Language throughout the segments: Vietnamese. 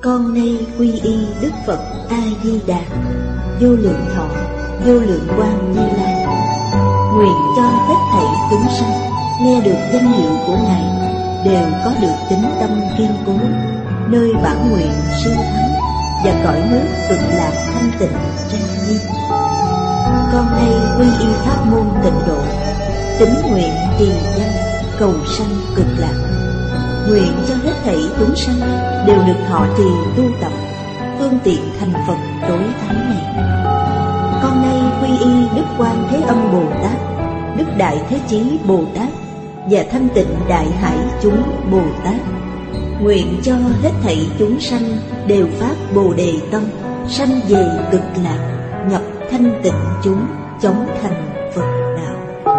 Con nay quy y Đức Phật A Di Đà, vô lượng thọ, vô lượng quang Như Lai. Nguyện cho hết thảy chúng sanh nghe được danh hiệu của Ngài đều có được tín tâm kiên cố, nơi bản nguyện siêu thắng và cõi nước cực lạc thanh tịnh trang nghiêm. Con nay quy y pháp môn Tịnh Độ, tín nguyện trì danh cầu sanh cực lạc. Nguyện cho hết thảy chúng sanh đều được thọ trì tu tập, phương tiện thành Phật tối thắng này. Con nay quy y Đức Quan Thế Âm Bồ Tát, Đức Đại Thế Chí Bồ Tát và Thanh Tịnh Đại Hải chúng Bồ Tát. Nguyện cho hết thảy chúng sanh đều phát Bồ Đề tâm, sanh về cực lạc, nhập thanh tịnh chúng, chóng thành Phật đạo.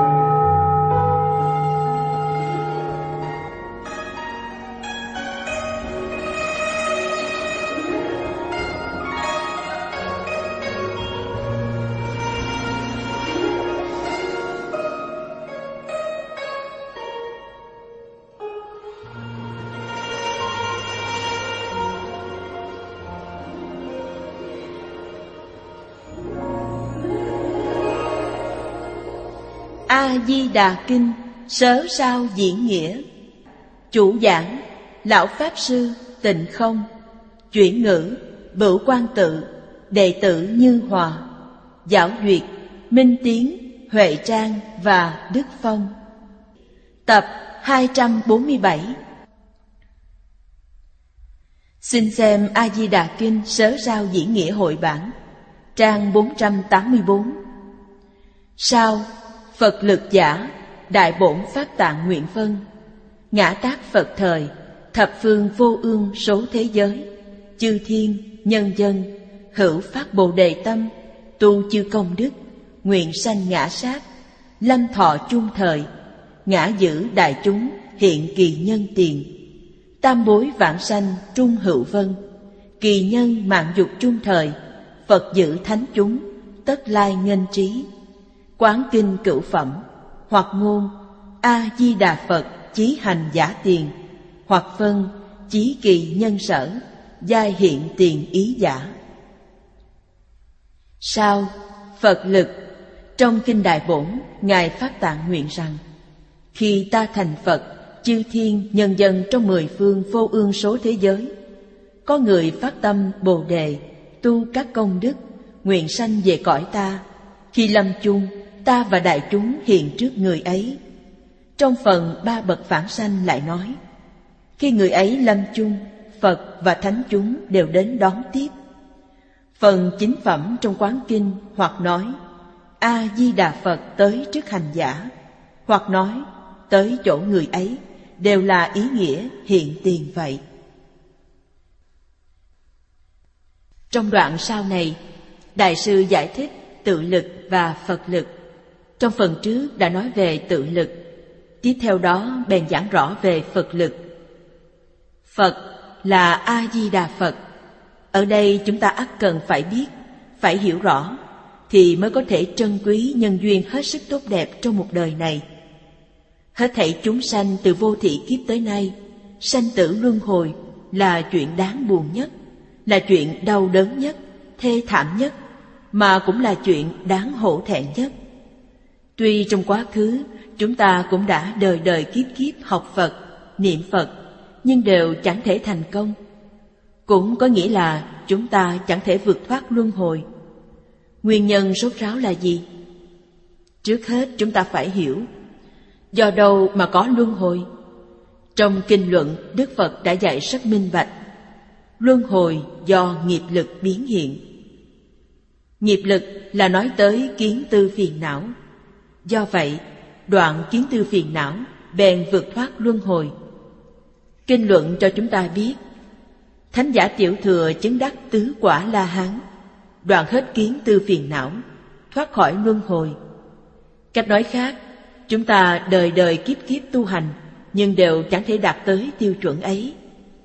A Di Đà Kinh Sớ Sao Diễn Nghĩa. Chủ giảng Lão Pháp Sư Tịnh Không. Chuyển ngữ Bửu Quang Tự, đệ tử Như Hòa. Giảo duyệt Minh Tiến, Huệ Trang và Đức Phong. Tập 247. Xin xem A Di Đà Kinh Sớ Sao Diễn Nghĩa hội bản, trang 484. Sao Phật lực giả, đại bổn Pháp Tạng Nguyện Phân, ngã tác Phật thời, thập phương vô ương số thế giới, chư thiên, nhân dân, hữu phát Bồ Đề tâm, tu chư công đức, nguyện sanh ngã sát, lâm thọ chung thời, ngã giữ đại chúng, hiện kỳ nhân tiền, tam bối vãng sanh trung hữu vân, kỳ nhân mạng dục chung thời, Phật giữ thánh chúng, tất lai nghênh trí. Quán kinh cửu phẩm, hoặc ngôn A Di Đà Phật chí hành giả tiền, hoặc phân chí kỳ nhân sở, giai hiện tiền ý giả. Sao Phật lực. Trong kinh Đại Bổn, Ngài Pháp Tạng nguyện rằng: khi ta thành Phật, chư thiên nhân dân trong 10 phương vô ương số thế giới, có người phát tâm Bồ Đề, tu các công đức, nguyện sanh về cõi ta. Khi lâm chung, ta và đại chúng hiện trước người ấy. Trong phần 3 bậc vãng sanh lại nói: khi người ấy lâm chung, Phật và thánh chúng đều đến đón tiếp. Phần 9 phẩm trong Quán Kinh hoặc nói A Di Đà Phật tới trước hành giả, hoặc nói tới chỗ người ấy, đều là ý nghĩa hiện tiền vậy. Trong đoạn sau này, Đại sư giải thích tự lực và Phật lực. Trong phần trước đã nói về tự lực, tiếp theo đó bèn giảng rõ về Phật lực. Phật là A Di Đà Phật. Ở đây chúng ta ắt cần phải biết, phải hiểu rõ, thì mới có thể trân quý nhân duyên hết sức tốt đẹp trong một đời này. Hết thảy chúng sanh từ vô thị kiếp tới nay, sanh tử luân hồi là chuyện đáng buồn nhất, là chuyện đau đớn nhất, thê thảm nhất, mà cũng là chuyện đáng hổ thẹn nhất. Tuy trong quá khứ chúng ta cũng đã đời đời kiếp kiếp học Phật, niệm Phật, nhưng đều chẳng thể thành công. Cũng có nghĩa là chúng ta chẳng thể vượt thoát luân hồi. Nguyên nhân sốt ráo là gì? Trước hết chúng ta phải hiểu, do đâu mà có luân hồi? Trong kinh luận, Đức Phật đã dạy rất minh bạch. Luân hồi do nghiệp lực biến hiện. Nghiệp lực là nói tới kiến tư phiền não. Do vậy, đoạn kiến tư phiền não bèn vượt thoát luân hồi. Kinh luận cho chúng ta biết, thánh giả tiểu thừa chứng đắc tứ quả La Hán, đoạn hết kiến tư phiền não, thoát khỏi luân hồi. Cách nói khác, chúng ta đời đời kiếp kiếp tu hành, nhưng đều chẳng thể đạt tới tiêu chuẩn ấy.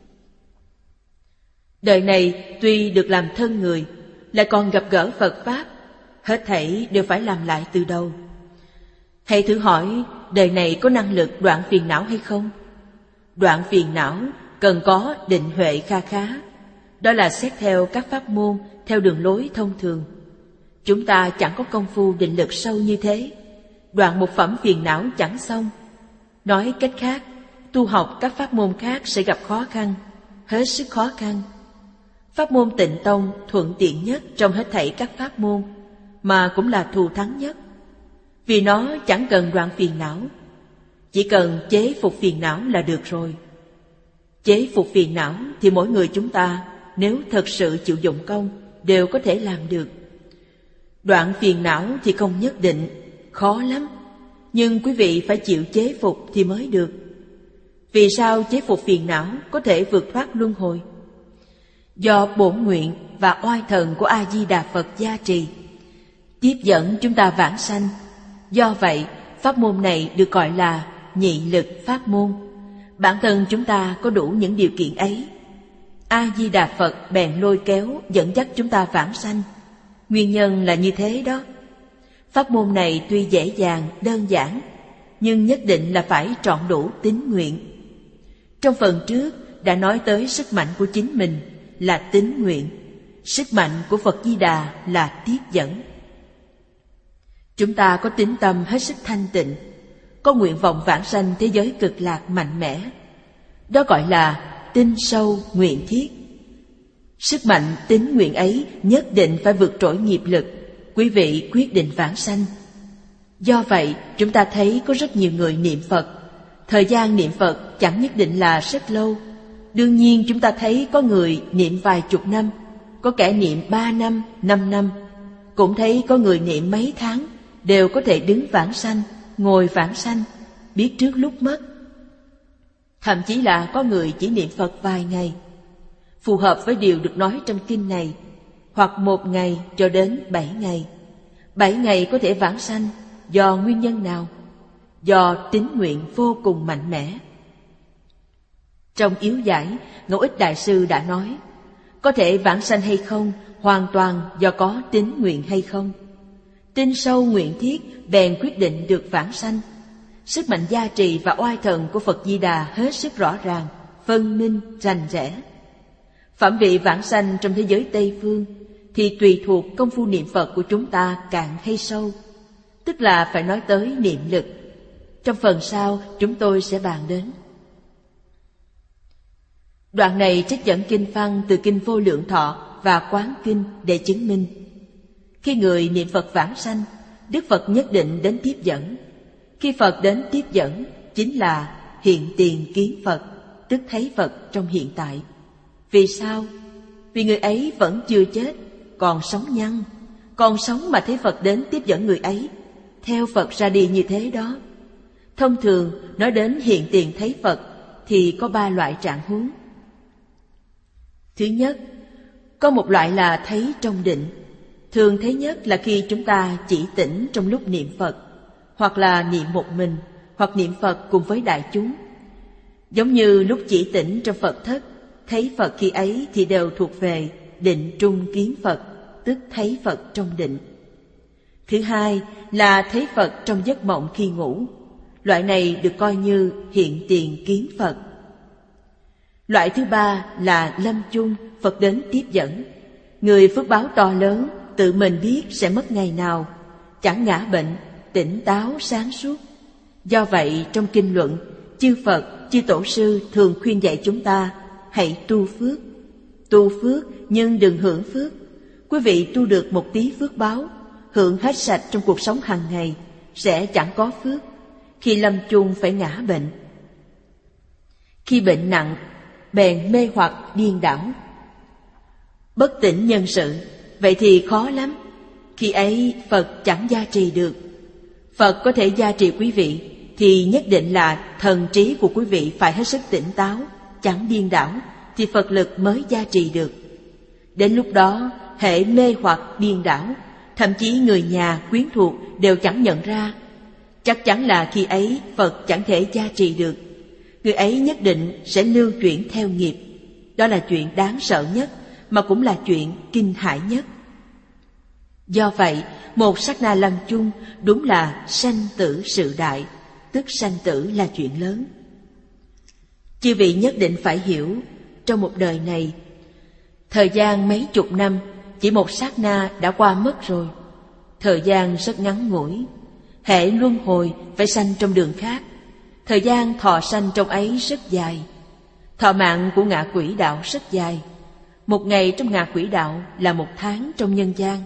Đời này tuy được làm thân người, lại còn gặp gỡ Phật Pháp, hết thảy đều phải làm lại từ đầu. Hãy thử hỏi, đời này có năng lực đoạn phiền não hay không? Đoạn phiền não cần có định huệ kha khá, Đó là xét theo các pháp môn, theo đường lối thông thường. Chúng ta chẳng có công phu định lực sâu như thế. Đoạn một phẩm phiền não chẳng xong. Nói cách khác, tu học các pháp môn khác sẽ gặp khó khăn, hết sức khó khăn. Pháp môn Tịnh Tông thuận tiện nhất trong hết thảy các pháp môn, mà cũng là thù thắng nhất. Vì nó chẳng cần đoạn phiền não, chỉ cần chế phục phiền não là được rồi. Chế phục phiền não thì mỗi người chúng ta nếu thật sự chịu dụng công đều có thể làm được. Đoạn phiền não thì không nhất định, khó lắm. Nhưng quý vị phải chịu chế phục thì mới được. Vì sao chế phục phiền não có thể vượt thoát luân hồi? Do bổn nguyện và oai thần của A-di-đà Phật gia trì, tiếp dẫn chúng ta vãng sanh. Do vậy, pháp môn này được gọi là nhị lực pháp môn. Bản thân chúng ta có đủ những điều kiện ấy. A-di-đà Phật bèn lôi kéo dẫn dắt chúng ta vãng sanh. Nguyên nhân là như thế đó. Pháp môn này tuy dễ dàng, đơn giản, nhưng nhất định là phải trọn đủ tín nguyện. Trong phần trước đã nói tới sức mạnh của chính mình là tín nguyện, sức mạnh của Phật Di Đà là tiếp dẫn. Chúng ta có tín tâm hết sức thanh tịnh, có nguyện vọng vãng sanh thế giới cực lạc mạnh mẽ. Đó gọi là tin sâu nguyện thiết. Sức mạnh tín nguyện ấy nhất định phải vượt trội nghiệp lực. Quý vị quyết định vãng sanh. Do vậy, chúng ta thấy có rất nhiều người niệm Phật. Thời gian niệm Phật chẳng nhất định là rất lâu. Đương nhiên chúng ta thấy có người niệm vài chục năm, có kẻ niệm 3 năm, 5 năm. Cũng thấy có người niệm mấy tháng, đều có thể đứng vãng sanh, ngồi vãng sanh, biết trước lúc mất. Thậm chí là có người chỉ niệm Phật vài ngày, phù hợp với điều được nói trong kinh này, hoặc 1 ngày cho đến 7 ngày. 7 ngày có thể vãng sanh do nguyên nhân nào? Do tín nguyện vô cùng mạnh mẽ. Trong yếu giải, Ngẫu Ích Đại Sư đã nói, có thể vãng sanh hay không hoàn toàn do có tín nguyện hay không. Tin sâu nguyện thiết bèn quyết định được vãng sanh. Sức mạnh gia trì và oai thần của Phật Di Đà hết sức rõ ràng, phân minh, rành rẽ. Phẩm vị vãng sanh trong thế giới Tây Phương thì tùy thuộc công phu niệm Phật của chúng ta cạn hay sâu, tức là phải nói tới niệm lực. Trong phần sau chúng tôi sẽ bàn đến. Đoạn này trích dẫn kinh văn từ kinh Vô Lượng Thọ và Quán Kinh để chứng minh. Khi người niệm Phật vãng sanh, Đức Phật nhất định đến tiếp dẫn. Khi Phật đến tiếp dẫn chính là hiện tiền kiến Phật, tức thấy Phật trong hiện tại. Vì sao? Vì người ấy vẫn chưa chết, còn sống nhăn. Còn sống mà thấy Phật đến tiếp dẫn người ấy, theo Phật ra đi như thế đó. Thông thường nói đến hiện tiền thấy Phật thì có 3 loại trạng huống. Thứ nhất, có một loại là thấy trong định. Thường thấy nhất là khi chúng ta chỉ tỉnh trong lúc niệm Phật, hoặc là niệm một mình, hoặc niệm Phật cùng với đại chúng. Giống như lúc chỉ tỉnh trong Phật thất, thấy Phật khi ấy thì đều thuộc về định trung kiến Phật, tức thấy Phật trong định. Thứ hai là thấy Phật trong giấc mộng khi ngủ. Loại này được coi như hiện tiền kiến Phật. Loại thứ ba là lâm chung, Phật đến tiếp dẫn. Người phước báo to lớn, tự mình biết sẽ mất ngày nào, chẳng ngã bệnh, tỉnh táo sáng suốt. Do vậy trong kinh luận, chư Phật, chư Tổ sư thường khuyên dạy chúng ta hãy tu phước. Tu phước nhưng đừng hưởng phước. Quý vị tu được một tí phước báo, hưởng hết sạch trong cuộc sống hàng ngày, sẽ chẳng có phước. Khi lâm chung phải ngã bệnh. Khi bệnh nặng, bèn mê hoặc điên đảo, bất tỉnh nhân sự, vậy thì khó lắm. Khi ấy Phật chẳng gia trì được. Phật có thể gia trì quý vị thì nhất định là thần trí của quý vị phải hết sức tỉnh táo, chẳng điên đảo, thì Phật lực mới gia trì được. Đến lúc đó hễ mê hoặc điên đảo, thậm chí người nhà quyến thuộc đều chẳng nhận ra, chắc chắn là khi ấy Phật chẳng thể gia trì được. Người ấy nhất định sẽ lưu chuyển theo nghiệp. Đó là chuyện đáng sợ nhất, mà cũng là chuyện kinh hãi nhất. Do vậy, một sát na lâm chung đúng là sanh tử sự đại, tức sanh tử là chuyện lớn. Chư vị nhất định phải hiểu, trong một đời này, Thời gian mấy chục năm, chỉ một sát na đã qua mất rồi. Thời gian rất ngắn ngủi. Hễ luân hồi phải sanh trong đường khác. Thời gian thọ sanh trong ấy rất dài. Thọ mạng của ngạ quỷ đạo rất dài. Một ngày trong ngạ quỷ đạo là một tháng trong nhân gian.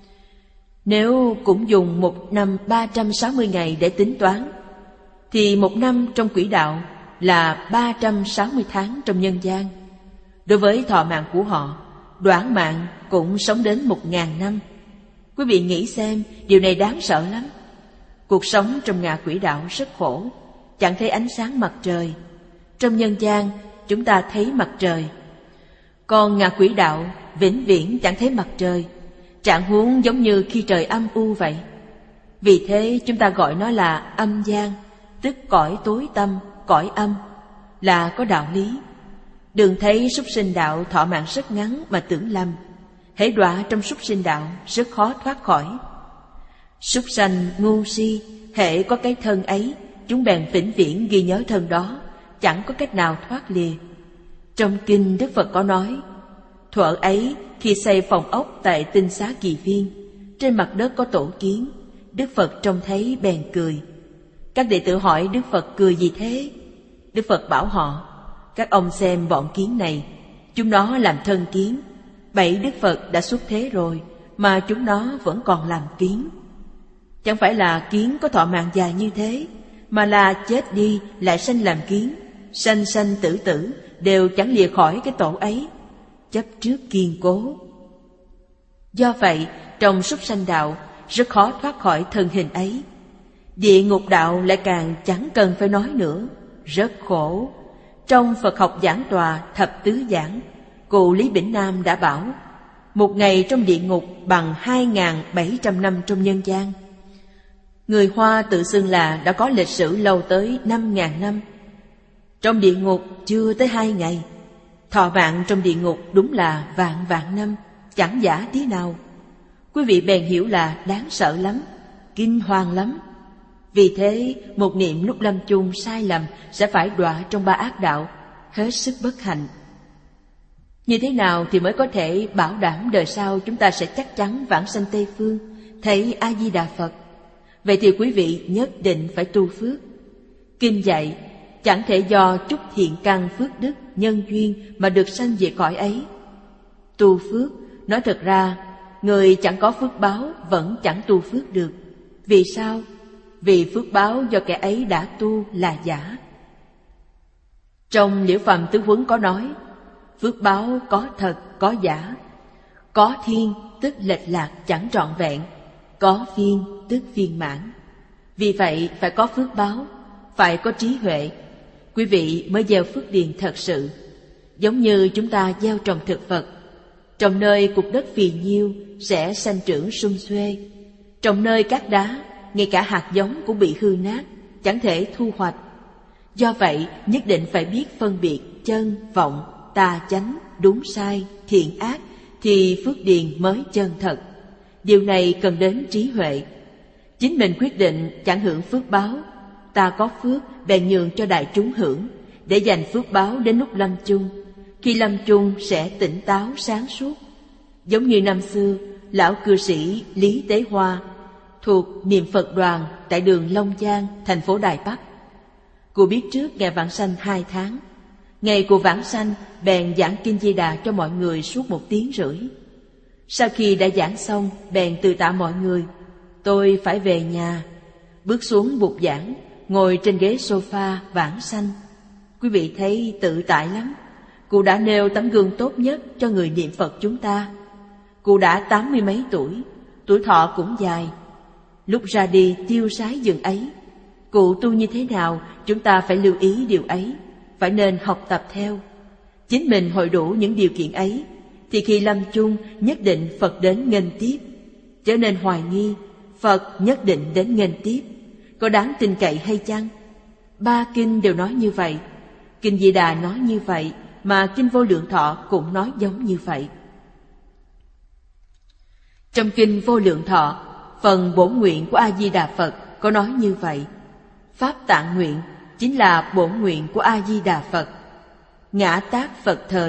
Nếu cũng dùng một năm 360 ngày để tính toán, thì một năm trong quỷ đạo là 360 tháng trong nhân gian. Đối với thọ mạng của họ, đoạn mạng cũng sống đến 1000 năm. Quý vị nghĩ xem, điều này đáng sợ lắm. Cuộc sống trong ngạ quỷ đạo rất khổ, chẳng thấy ánh sáng mặt trời. Trong nhân gian, chúng ta thấy mặt trời. Còn ngạ quỷ đạo vĩnh viễn chẳng thấy mặt trời, trạng huống giống như khi trời âm u vậy. Vì thế chúng ta gọi nó là âm gian, tức cõi tối tăm, cõi âm, là có đạo lý. Đừng thấy súc sinh đạo thọ mạng rất ngắn mà tưởng lầm. Hễ đọa trong súc sinh đạo rất khó thoát khỏi. Súc sanh ngu si, hễ có cái thân ấy, chúng bèn vĩnh viễn ghi nhớ thân đó, chẳng có cách nào thoát lìa. Trong kinh Đức Phật có nói, thuở ấy khi xây phòng ốc tại Tinh Xá Kỳ Viên, trên mặt đất có tổ kiến. Đức Phật trông thấy bèn cười. Các đệ tử hỏi Đức Phật cười gì thế? Đức Phật bảo họ, các ông xem bọn kiến này, chúng nó làm thân kiến. 7 Đức Phật đã xuất thế rồi mà chúng nó vẫn còn làm kiến. Chẳng phải là kiến có thọ mạng dài như thế, mà là chết đi lại sanh làm kiến, sanh sanh tử tử đều chẳng lìa khỏi cái tổ ấy, chấp trước kiên cố. Do vậy, trong súc sanh đạo rất khó thoát khỏi thân hình ấy. Địa ngục đạo lại càng chẳng cần phải nói nữa, rất khổ. Trong Phật học giảng tòa thập tứ giảng, cụ Lý Bỉnh Nam đã bảo, một ngày trong địa ngục bằng 2.700 năm trong nhân gian. Người Hoa tự xưng là đã có lịch sử lâu tới 5.000 năm. Trong địa ngục chưa tới 2 ngày. Thọ mạng trong địa ngục đúng là vạn vạn năm, chẳng giả tí nào. Quý vị bèn hiểu là đáng sợ lắm, kinh hoàng lắm. Vì thế, một niệm lúc lâm chung sai lầm sẽ phải đọa trong 3 ác đạo, hết sức bất hạnh. Như thế nào thì mới có thể bảo đảm đời sau chúng ta sẽ chắc chắn vãng sanh Tây Phương, thấy A-di-đà Phật? Vậy thì quý vị nhất định phải tu phước. Kinh dạy, chẳng thể do chút thiện căn phước đức, nhân duyên mà được sanh về cõi ấy. Tu phước, nói thật ra, người chẳng có phước báo vẫn chẳng tu phước được. Vì sao? Vì phước báo do kẻ ấy đã tu là giả. Trong Liễu Phàm Tứ Huấn có nói, phước báo có thật, có giả. Có thiên, tức lệch lạc chẳng trọn vẹn. Có phiên, tức viên mãn. Vì vậy phải có phước báo, phải có trí huệ, quý vị mới gieo phước điền thật sự. Giống như chúng ta gieo trồng thực vật, trồng nơi cục đất phì nhiêu sẽ sanh trưởng sum xuê. Trồng nơi cát đá, ngay cả hạt giống cũng bị hư nát, chẳng thể thu hoạch. Do vậy nhất định phải biết phân biệt chân, vọng, tà chánh, đúng sai, thiện ác, thì phước điền mới chân thật. Điều này cần đến trí huệ. Chính mình quyết định chẳng hưởng phước báo, ta có phước bèn nhường cho đại chúng hưởng, để dành phước báo đến lúc lâm chung. Khi lâm chung sẽ tỉnh táo sáng suốt. Giống như năm xưa, lão cư sĩ Lý Tế Hoa thuộc Niệm Phật đoàn tại đường Long Giang, thành phố Đài Bắc. Cô biết trước ngày vãng sanh 2 tháng. Ngày cô vãng sanh bèn giảng Kinh Di Đà cho mọi người suốt 1 tiếng rưỡi. Sau khi đã giảng xong, bèn từ tạ mọi người, tôi phải về nhà. Bước xuống bục giảng, ngồi trên ghế sofa vãng sanh. Quý vị thấy tự tại lắm. Cụ đã nêu tấm gương tốt nhất cho người niệm Phật chúng ta. Cụ đã 80 mấy tuổi, tuổi thọ cũng dài. Lúc ra đi tiêu sái dường ấy, cụ tu như thế nào chúng ta phải lưu ý điều ấy, phải nên học tập theo. Chính mình hội đủ những điều kiện ấy, thì khi lâm chung nhất định Phật đến nghênh tiếp. Trở nên hoài nghi, Phật nhất định đến nghênh tiếp, có đáng tin cậy hay chăng? 3 kinh đều nói như vậy. Kinh Di Đà nói như vậy, mà Kinh Vô Lượng Thọ cũng nói giống như vậy. Trong Kinh Vô Lượng Thọ, phần bổn nguyện của A-di-đà Phật có nói như vậy. Pháp tạng nguyện chính là bổn nguyện của A-di-đà Phật. Ngã tát Phật thời,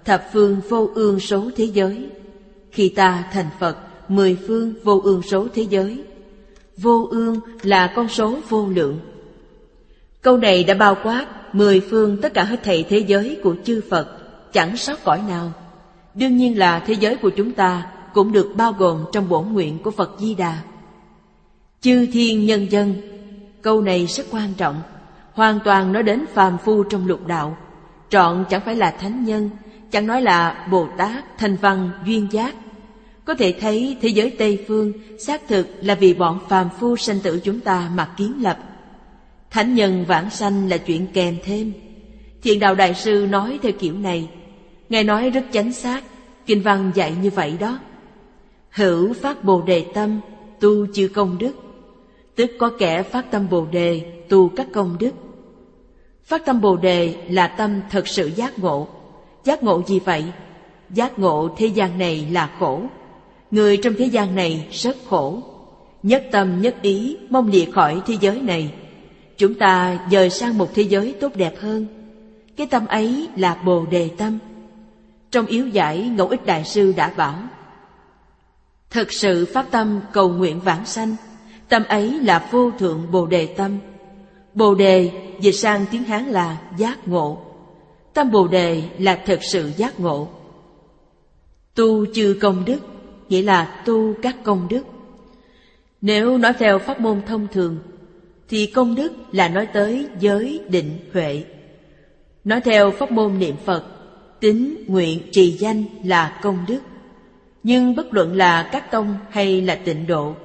thập phương vô ương số thế giới. Khi ta thành Phật, 10 phương vô ương số thế giới. Vô ương là con số vô lượng. Câu này đã bao quát 10 phương tất cả hết thảy thế giới của chư Phật, chẳng sót cõi nào. Đương nhiên là thế giới của chúng ta cũng được bao gồm trong bổn nguyện của Phật Di Đà. Chư thiên nhân dân, câu này rất quan trọng, hoàn toàn nói đến phàm phu trong lục đạo, trọn chẳng phải là thánh nhân, chẳng nói là Bồ Tát, Thanh Văn, Duyên Giác. Có thể thấy thế giới Tây Phương xác thực là vì bọn phàm phu sanh tử chúng ta mà kiến lập. Thánh nhân vãng sanh là chuyện kèm thêm. Thiện Đạo Đại Sư nói theo kiểu này, Ngài nói rất chánh xác, kinh văn dạy như vậy đó. Hữu phát Bồ Đề tâm, tu chư công đức. Tức có kẻ phát tâm Bồ Đề, tu các công đức. Phát tâm Bồ Đề là tâm thật sự giác ngộ. Giác ngộ gì vậy? Giác ngộ thế gian này là khổ. Người trong thế gian này rất khổ. Nhất tâm nhất ý mong lìa khỏi thế giới này. Chúng ta dời sang một thế giới tốt đẹp hơn. Cái tâm ấy là Bồ Đề tâm. Trong yếu giải, Ngẫu Ích Đại Sư đã bảo, thực sự phát tâm cầu nguyện vãng sanh, tâm ấy là vô thượng Bồ Đề tâm. Bồ Đề dịch sang tiếng Hán là giác ngộ. Tâm Bồ Đề là thực sự giác ngộ. Tu chư công đức nghĩa là tu các công đức. Nếu nói theo pháp môn thông thường thì công đức là nói tới giới, định, huệ. Nói theo pháp môn niệm Phật, tín, nguyện, trì danh là công đức. Nhưng bất luận là các tông hay là tịnh độ,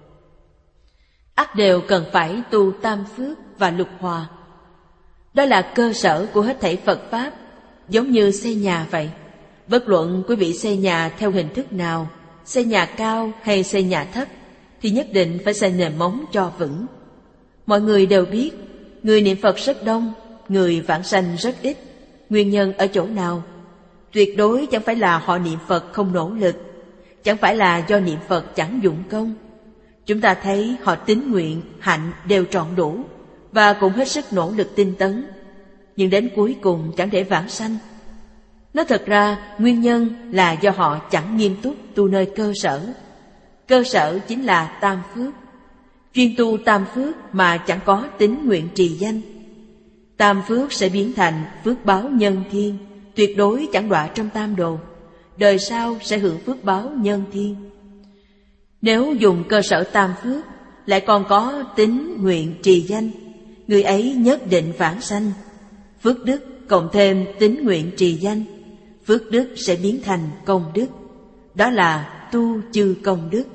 ắt đều cần phải tu tam phước và lục hòa. Đó là cơ sở của hết thảy Phật Pháp, giống như xây nhà vậy. Bất luận quý vị xây nhà theo hình thức nào, xây nhà cao hay xây nhà thấp, thì nhất định phải xây nền móng cho vững. Mọi người đều biết, người niệm Phật rất đông, người vãng sanh rất ít. Nguyên nhân ở chỗ nào? Tuyệt đối chẳng phải là họ niệm Phật không nỗ lực, chẳng phải là do niệm Phật chẳng dụng công. Chúng ta thấy họ tín nguyện, hạnh đều trọn đủ và cũng hết sức nỗ lực tinh tấn, nhưng đến cuối cùng chẳng thể vãng sanh. Nói thật ra, nguyên nhân là do họ chẳng nghiêm túc tu nơi cơ sở. Cơ sở chính là tam phước. Chuyên tu tam phước mà chẳng có tín nguyện trì danh, tam phước sẽ biến thành phước báo nhân thiên, tuyệt đối chẳng đọa trong tam đồ. Đời sau sẽ hưởng phước báo nhân thiên. Nếu dùng cơ sở tam phước lại còn có tín nguyện trì danh, người ấy nhất định vãng sanh. Phước đức cộng thêm tín nguyện trì danh, phước đức sẽ biến thành công đức. Đó là tu chư công đức.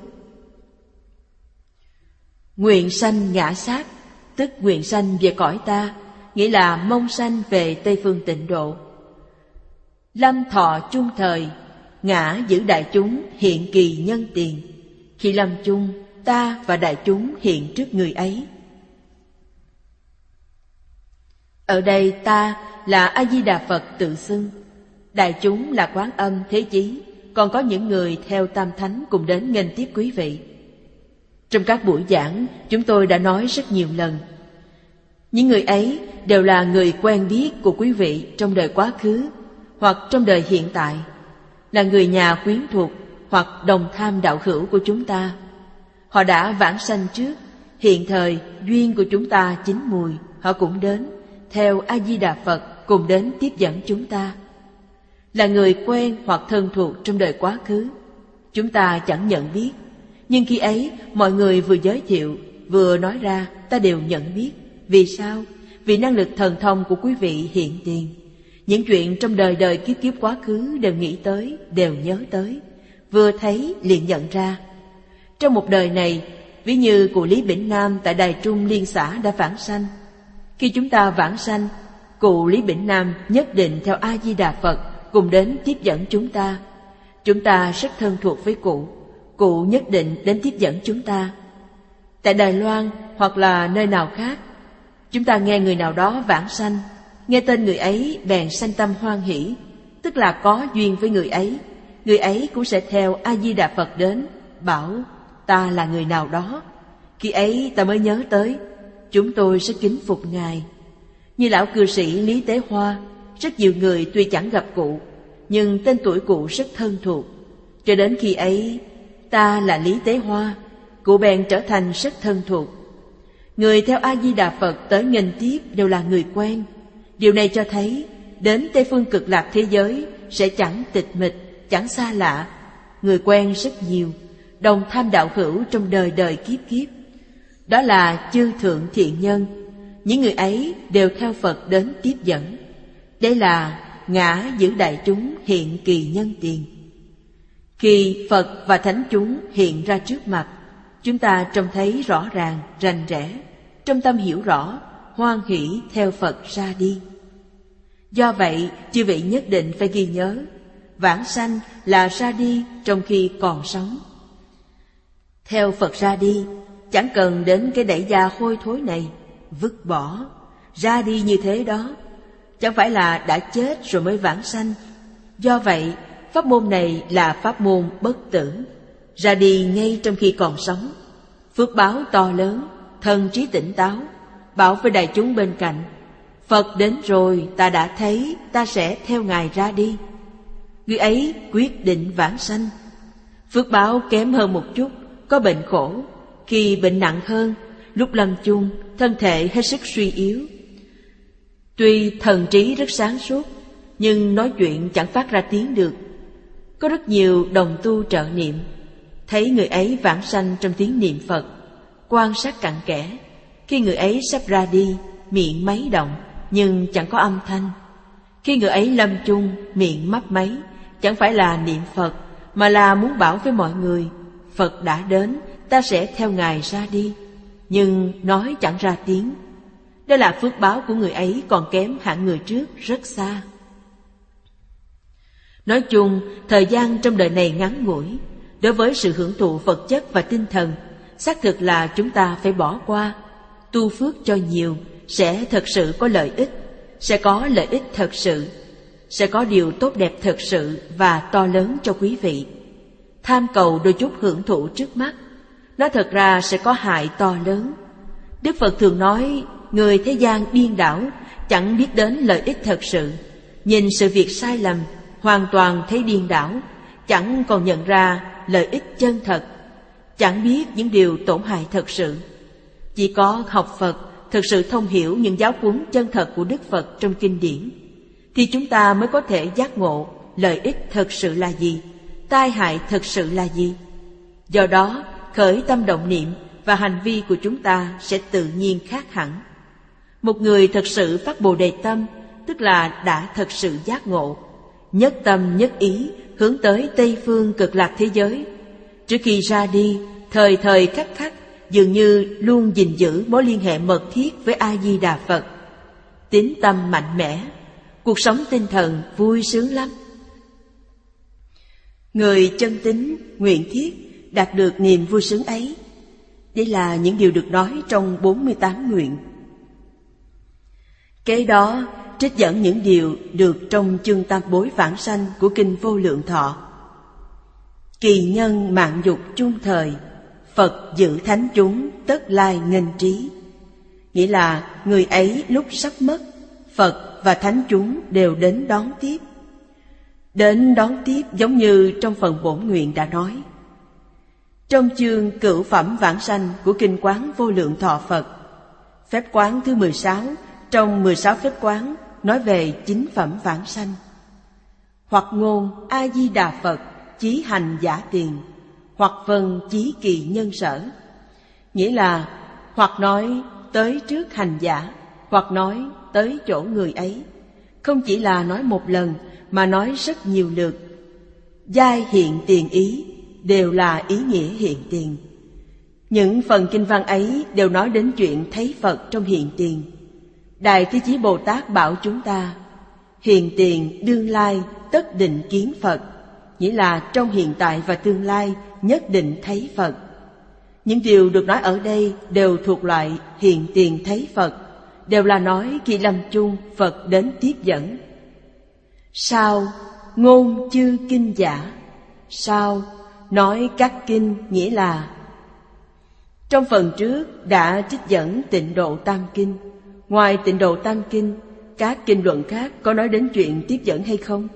Nguyện sanh ngã sát, tức nguyện sanh về cõi ta, nghĩa là mong sanh về Tây Phương Tịnh Độ. Lâm thọ chung thời, ngã giữ đại chúng hiện kỳ nhân tiền. Khi lâm chung, ta và đại chúng hiện trước người ấy. Ở đây ta là A-di-đà Phật tự xưng, đại chúng là Quán Âm Thế Chí, còn có những người theo Tam Thánh cùng đến nghênh tiếp quý vị. Trong các buổi giảng, chúng tôi đã nói rất nhiều lần. Những người ấy đều là người quen biết của quý vị trong đời quá khứ hoặc trong đời hiện tại, là người nhà quyến thuộc hoặc đồng tham đạo hữu của chúng ta. Họ đã vãng sanh trước, hiện thời duyên của chúng ta chín mùi, họ cũng đến theo A-di-đà Phật cùng đến tiếp dẫn chúng ta. Là người quen hoặc thân thuộc trong đời quá khứ, chúng ta chẳng nhận biết, nhưng khi ấy mọi người vừa giới thiệu vừa nói ra, ta đều nhận biết. Vì sao? Vì năng lực thần thông của quý vị hiện tiền. Những chuyện trong đời đời kiếp kiếp quá khứ đều nghĩ tới, đều nhớ tới, vừa thấy liền nhận ra. Trong một đời này, ví như cụ Lý Bỉnh Nam tại Đài Trung Liên xã đã vãng sanh. Khi chúng ta vãng sanh, cụ Lý Bỉnh Nam nhất định theo A-di-đà Phật cùng đến tiếp dẫn chúng ta. Chúng ta rất thân thuộc với cụ, cụ nhất định đến tiếp dẫn chúng ta. Tại Đài Loan hoặc là nơi nào khác, chúng ta nghe người nào đó vãng sanh, nghe tên người ấy bèn sanh tâm hoan hỷ, tức là có duyên với người ấy cũng sẽ theo A-di-đà Phật đến, bảo ta là người nào đó. Khi ấy ta mới nhớ tới, chúng tôi rất kính phục Ngài. Như lão cư sĩ Lý Tế Hoa, rất nhiều người tuy chẳng gặp cụ, nhưng tên tuổi cụ rất thân thuộc. Cho đến khi ấy, ta là Lý Tế Hoa, cụ bèn trở thành rất thân thuộc. Người theo A-di-đà Phật tới nghênh tiếp đều là người quen. Điều này cho thấy đến Tây phương Cực Lạc thế giới sẽ chẳng tịch mịch, chẳng xa lạ. Người quen rất nhiều, đồng tham đạo hữu trong đời đời kiếp kiếp. Đó là chư thượng thiện nhân. Những người ấy đều theo Phật đến tiếp dẫn. Đây là ngã giữ đại chúng hiện kỳ nhân tiền. Khi Phật và thánh chúng hiện ra trước mặt, chúng ta trông thấy rõ ràng, rành rẽ, trong tâm hiểu rõ, hoan hỷ theo Phật ra đi. Do vậy, chư vị nhất định phải ghi nhớ, vãng sanh là ra đi trong khi còn sống. Theo Phật ra đi, chẳng cần đến cái đẩy da hôi thối này, vứt bỏ, ra đi như thế đó, chẳng phải là đã chết rồi mới vãng sanh. Do vậy, pháp môn này là pháp môn bất tử, ra đi ngay trong khi còn sống. Phước báo to lớn, thần trí tỉnh táo, bảo với đại chúng bên cạnh: Phật đến rồi, ta đã thấy, ta sẽ theo Ngài ra đi. Người ấy quyết định vãng sanh. Phước báo kém hơn một chút, có bệnh khổ. Khi bệnh nặng hơn, lúc lâm chung, thân thể hết sức suy yếu. Tuy thần trí rất sáng suốt, nhưng nói chuyện chẳng phát ra tiếng được. Có rất nhiều đồng tu trợ niệm, thấy người ấy vãng sanh trong tiếng niệm Phật, quan sát cặn kẽ. Khi người ấy sắp ra đi, miệng máy động, nhưng chẳng có âm thanh. Khi người ấy lâm chung, miệng mấp máy, chẳng phải là niệm Phật, mà là muốn bảo với mọi người: Phật đã đến, ta sẽ theo Ngài ra đi. Nhưng nói chẳng ra tiếng. Đó là phước báo của người ấy còn kém hạng người trước rất xa. Nói chung, thời gian trong đời này ngắn ngủi. Đối với sự hưởng thụ vật chất và tinh thần, xác thực là chúng ta phải bỏ qua. Tu phước cho nhiều, sẽ thật sự có lợi ích, sẽ có lợi ích thật sự, sẽ có điều tốt đẹp thật sự và to lớn cho quý vị. Tham cầu đôi chút hưởng thụ trước mắt, nó thật ra sẽ có hại to lớn. Đức Phật thường nói, người thế gian điên đảo, chẳng biết đến lợi ích thật sự, nhìn sự việc sai lầm, hoàn toàn thấy điên đảo, chẳng còn nhận ra lợi ích chân thật, chẳng biết những điều tổn hại thật sự. Chỉ có học Phật, thực sự thông hiểu những giáo huấn chân thật của Đức Phật trong kinh điển, thì chúng ta mới có thể giác ngộ lợi ích thật sự là gì, tai hại thật sự là gì. Do đó, khởi tâm động niệm và hành vi của chúng ta sẽ tự nhiên khác hẳn. Một người thật sự phát Bồ Đề tâm, tức là đã thật sự giác ngộ, nhất tâm nhất ý hướng tới Tây phương Cực Lạc thế giới. Trước khi ra đi, thời thời khắc khắc dường như luôn gìn giữ mối liên hệ mật thiết với A-di-đà Phật. Tín tâm mạnh mẽ, cuộc sống tinh thần vui sướng lắm. Người chân tín, nguyện thiết đạt được niềm vui sướng ấy. Đây là những điều được nói trong 48 nguyện. Kế đó, trích dẫn những điều được trong chương tam bối vãng sanh của Kinh Vô Lượng Thọ. Kỳ nhân mạng dục chung thời, Phật giữ thánh chúng tất lai nghênh trí. Nghĩa là người ấy lúc sắp mất, Phật và thánh chúng đều đến đón tiếp. Đến đón tiếp giống như trong phần bổn nguyện đã nói. Trong chương Cửu Phẩm Vãng Sanh của Kinh Quán Vô Lượng Thọ Phật, phép quán thứ 16 trong 16 phép quán nói về 9 phẩm vãng sanh. Hoặc ngôn A-di-đà Phật chí hành giả tiền, hoặc vân chí kỳ nhân sở. Nghĩa là hoặc nói tới trước hành giả, hoặc nói tới chỗ người ấy. Không chỉ là nói một lần, mà nói rất nhiều lượt. Giai hiện tiền ý đều là ý nghĩa hiện tiền. Những phần kinh văn ấy đều nói đến chuyện thấy Phật trong hiện tiền. Đại Thế Chí Bồ Tát bảo chúng ta, hiện tiền đương lai tất định kiến Phật, nghĩa là trong hiện tại và tương lai nhất định thấy Phật. Những điều được nói ở đây đều thuộc loại hiện tiền thấy Phật, đều là nói khi lâm chung Phật đến tiếp dẫn. Sao ngôn chư kinh giả? Sao nói các kinh, nghĩa là trong phần trước đã trích dẫn Tịnh Độ Tam Kinh. Ngoài Tịnh Độ Tam Kinh, các kinh luận khác có nói đến chuyện tiếp dẫn hay không?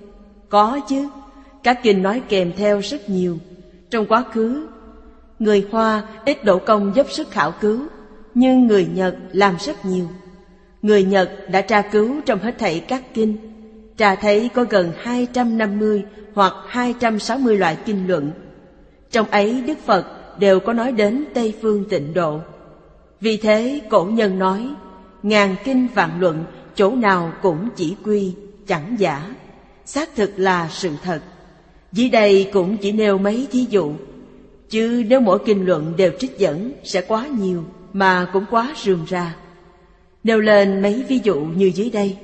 Có chứ, các kinh nói kèm theo rất nhiều. Trong quá khứ, người Hoa ít đổ công dốc sức khảo cứu, nhưng người Nhật làm rất nhiều. Người Nhật đã tra cứu trong hết thảy các kinh, tra thấy có gần 250 hoặc 260 loại kinh luận. Trong ấy Đức Phật đều có nói đến Tây Phương Tịnh Độ. Vì thế cổ nhân nói, ngàn kinh vạn luận, chỗ nào cũng chỉ quy, chẳng giả. Xác thực là sự thật. Dưới đây cũng chỉ nêu mấy thí dụ, chứ nếu mỗi kinh luận đều trích dẫn sẽ quá nhiều mà cũng quá rườm rà. Nêu lên mấy ví dụ như dưới đây.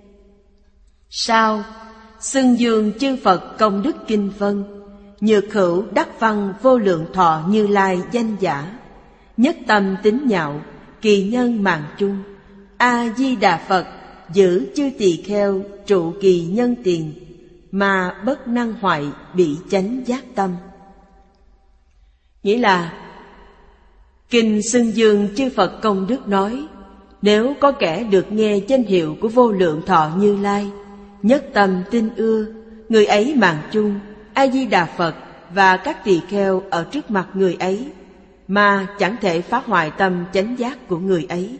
Sao xưng dương chư Phật công đức kinh vân, nhược hữu đắc văn vô lượng thọ Như Lai danh giả, nhất tâm tín nhạo, kỳ nhân mạng chung. A Di Đà Phật giữ chư tỳ kheo trụ kỳ nhân tiền, mà bất năng hoại bị chánh giác tâm. Nghĩa là kinh xưng dương chư Phật công đức nói, nếu có kẻ được nghe danh hiệu của vô lượng thọ Như Lai, nhất tâm tin ưa, người ấy mạng chung A Di Đà Phật và các tỳ kheo ở trước mặt người ấy, mà chẳng thể phá hoại tâm chánh giác của người ấy.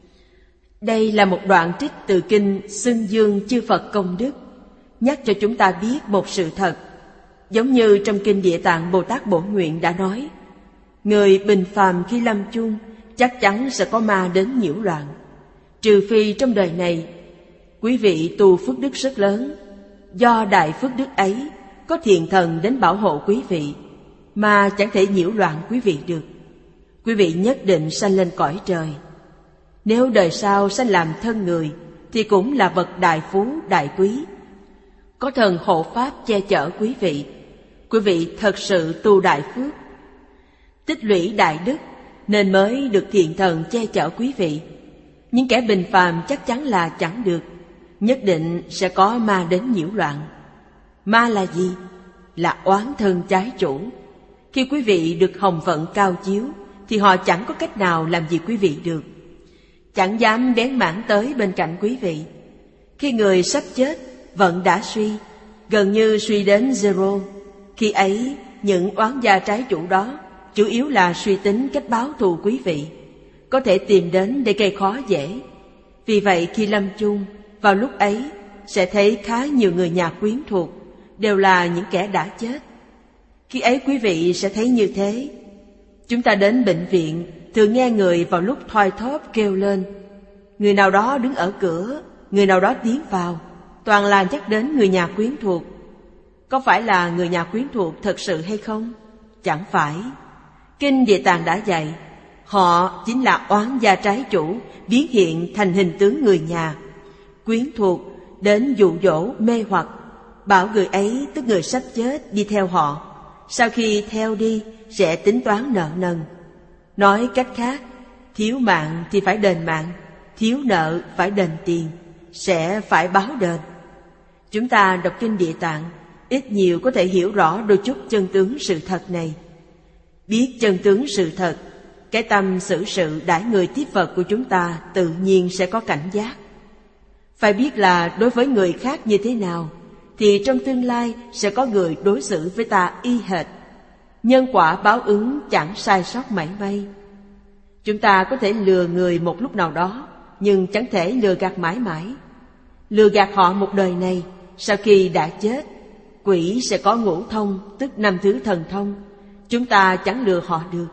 Đây là một đoạn trích từ kinh xưng dương chư Phật công đức, nhắc cho chúng ta biết một sự thật. Giống như trong kinh Địa Tạng Bồ Tát Bổn Nguyện đã nói, người bình phàm khi lâm chung chắc chắn sẽ có ma đến nhiễu loạn. Trừ phi trong đời này quý vị tu phước đức rất lớn, do đại phước đức ấy có thiện thần đến bảo hộ quý vị, mà chẳng thể nhiễu loạn quý vị được. Quý vị nhất định sanh lên cõi trời. Nếu đời sau sanh làm thân người thì cũng là bậc đại phú đại quý, có thần hộ pháp che chở quý vị. Quý vị thật sự tu đại phước, tích lũy đại đức, nên mới được thiện thần che chở quý vị. Những kẻ bình phàm chắc chắn là chẳng được, nhất định sẽ có ma đến nhiễu loạn. Ma là gì? Là oán thân trái chủ. Khi quý vị được hồng vận cao chiếu thì họ chẳng có cách nào làm gì quý vị được, chẳng dám bén mảng tới bên cạnh quý vị. Khi người sắp chết, vận đã suy, gần như suy đến zero, khi ấy những oán gia trái chủ đó chủ yếu là suy tính cách báo thù quý vị, có thể tìm đến để gây khó dễ. Vì vậy khi lâm chung, vào lúc ấy sẽ thấy khá nhiều người nhà quyến thuộc đều là những kẻ đã chết. Khi ấy quý vị sẽ thấy như thế. Chúng ta đến bệnh viện thường nghe người vào lúc thoi thóp kêu lên, người nào đó đứng ở cửa, người nào đó tiến vào, toàn là nhắc đến người nhà quyến thuộc. Có phải là người nhà quyến thuộc thật sự hay không? Chẳng phải. Kinh Địa Tạng đã dạy, họ chính là oán gia trái chủ biến hiện thành hình tướng người nhà quyến thuộc đến dụ dỗ mê hoặc, bảo người ấy tức người sắp chết đi theo họ. Sau khi theo đi sẽ tính toán nợ nần. Nói cách khác, thiếu mạng thì phải đền mạng, thiếu nợ phải đền tiền, sẽ phải báo đền. Chúng ta đọc kinh Địa Tạng ít nhiều có thể hiểu rõ đôi chút chân tướng sự thật này. Biết chân tướng sự thật, cái tâm xử sự đãi người tiếp vật của chúng ta tự nhiên sẽ có cảnh giác. Phải biết là đối với người khác như thế nào, thì trong tương lai sẽ có người đối xử với ta y hệt. Nhân quả báo ứng chẳng sai sót mảy may. Chúng ta có thể lừa người một lúc nào đó, nhưng chẳng thể lừa gạt mãi mãi. Lừa gạt họ một đời này, sau khi đã chết, quỷ sẽ có ngũ thông, tức 5 thứ thần thông. Chúng ta chẳng lừa họ được.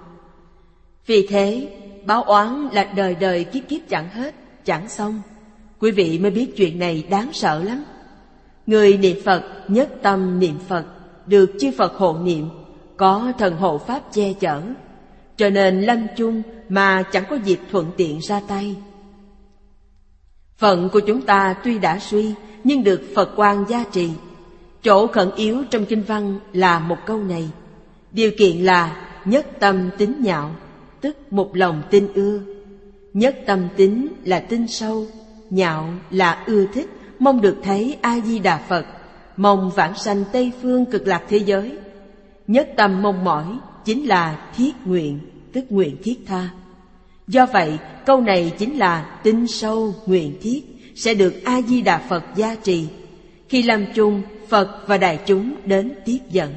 Vì thế, báo oán là đời đời kiếp kiếp chẳng hết, chẳng xong. Quý vị mới biết chuyện này đáng sợ lắm. Người niệm Phật nhất tâm niệm Phật, được chư Phật hộ niệm, có thần hộ pháp che chở, cho nên lâm chung mà chẳng có dịp thuận tiện ra tay. Phận của chúng ta tuy đã suy, nhưng được Phật quang gia trì. Chỗ khẩn yếu trong kinh văn là một câu này. Điều kiện là nhất tâm tín nhạo, tức một lòng tin ưa. Nhất tâm tín là tin sâu, nhạo là ưa thích, mong được thấy A-di-đà Phật, mong vãng sanh Tây Phương cực lạc thế giới. Nhất tâm mong mỏi chính là thiết nguyện, tức nguyện thiết tha. Do vậy, câu này chính là tin sâu nguyện thiết, sẽ được A-di-đà Phật gia trì. Khi lâm chung, Phật và đại chúng đến tiếp dẫn.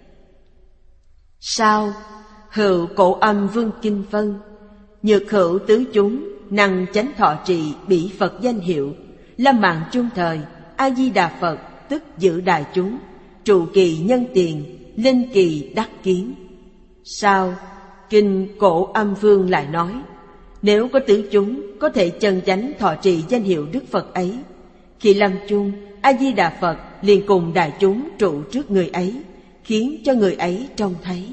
Sau, hữu cổ âm vương kinh phân, nhược hữu tứ chúng, năng chánh thọ trì bỉ Phật danh hiệu, lâm mạng chung thời, A-di-đà Phật tức giữ đại chúng, trụ kỳ nhân tiền, linh kỳ đắc kiến. Sau, kinh cổ âm vương lại nói, nếu có tứ chúng có thể chân chánh thọ trì danh hiệu Đức Phật ấy, khi lâm chung, A-di-đà Phật liền cùng đại chúng trụ trước người ấy, khiến cho người ấy trông thấy.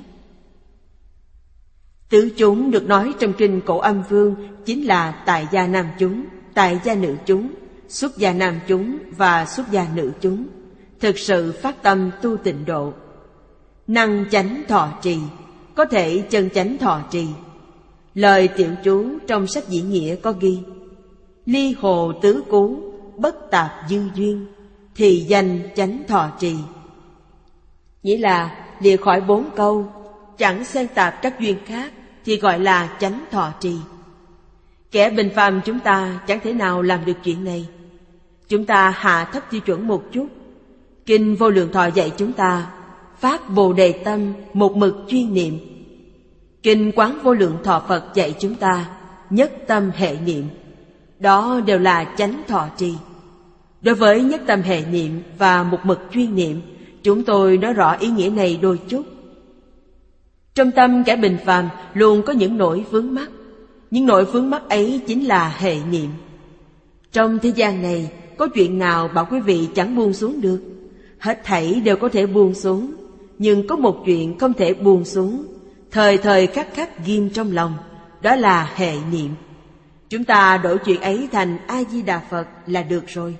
Tứ chúng được nói trong kinh cổ âm vương chính là tại gia nam chúng, tại gia nữ chúng, xuất gia nam chúng và xuất gia nữ chúng, thực sự phát tâm tu tịnh độ. Năng chánh thọ trì, có thể chân chánh thọ trì. Lời tiểu chú trong sách Diễn Nghĩa có ghi: ly hồ tứ cú, bất tạp dư duyên, thì danh chánh thọ trì. Nghĩa là lìa khỏi 4 câu, chẳng xen tạp các duyên khác, thì gọi là chánh thọ trì. Kẻ bình phàm chúng ta chẳng thể nào làm được chuyện này. Chúng ta hạ thấp tiêu chuẩn một chút. Kinh Vô Lượng Thọ dạy chúng ta phát Bồ Đề tâm, một mực chuyên niệm. Kinh Quán Vô Lượng Thọ Phật dạy chúng ta nhất tâm hệ niệm. Đó đều là chánh thọ trì. Đối với nhất tâm hệ niệm và một mực chuyên niệm, chúng tôi nói rõ ý nghĩa này đôi chút. Trong tâm kẻ bình phàm luôn có những nỗi vướng mắc. Những nỗi vướng mắc ấy chính là hệ niệm. Trong thế gian này, có chuyện nào bảo quý vị chẳng buông xuống được? Hết thảy đều có thể buông xuống, nhưng có một chuyện không thể buông xuống, thời thời khắc khắc ghim trong lòng, đó là hệ niệm. Chúng ta đổi chuyện ấy thành A-di-đà Phật là được rồi.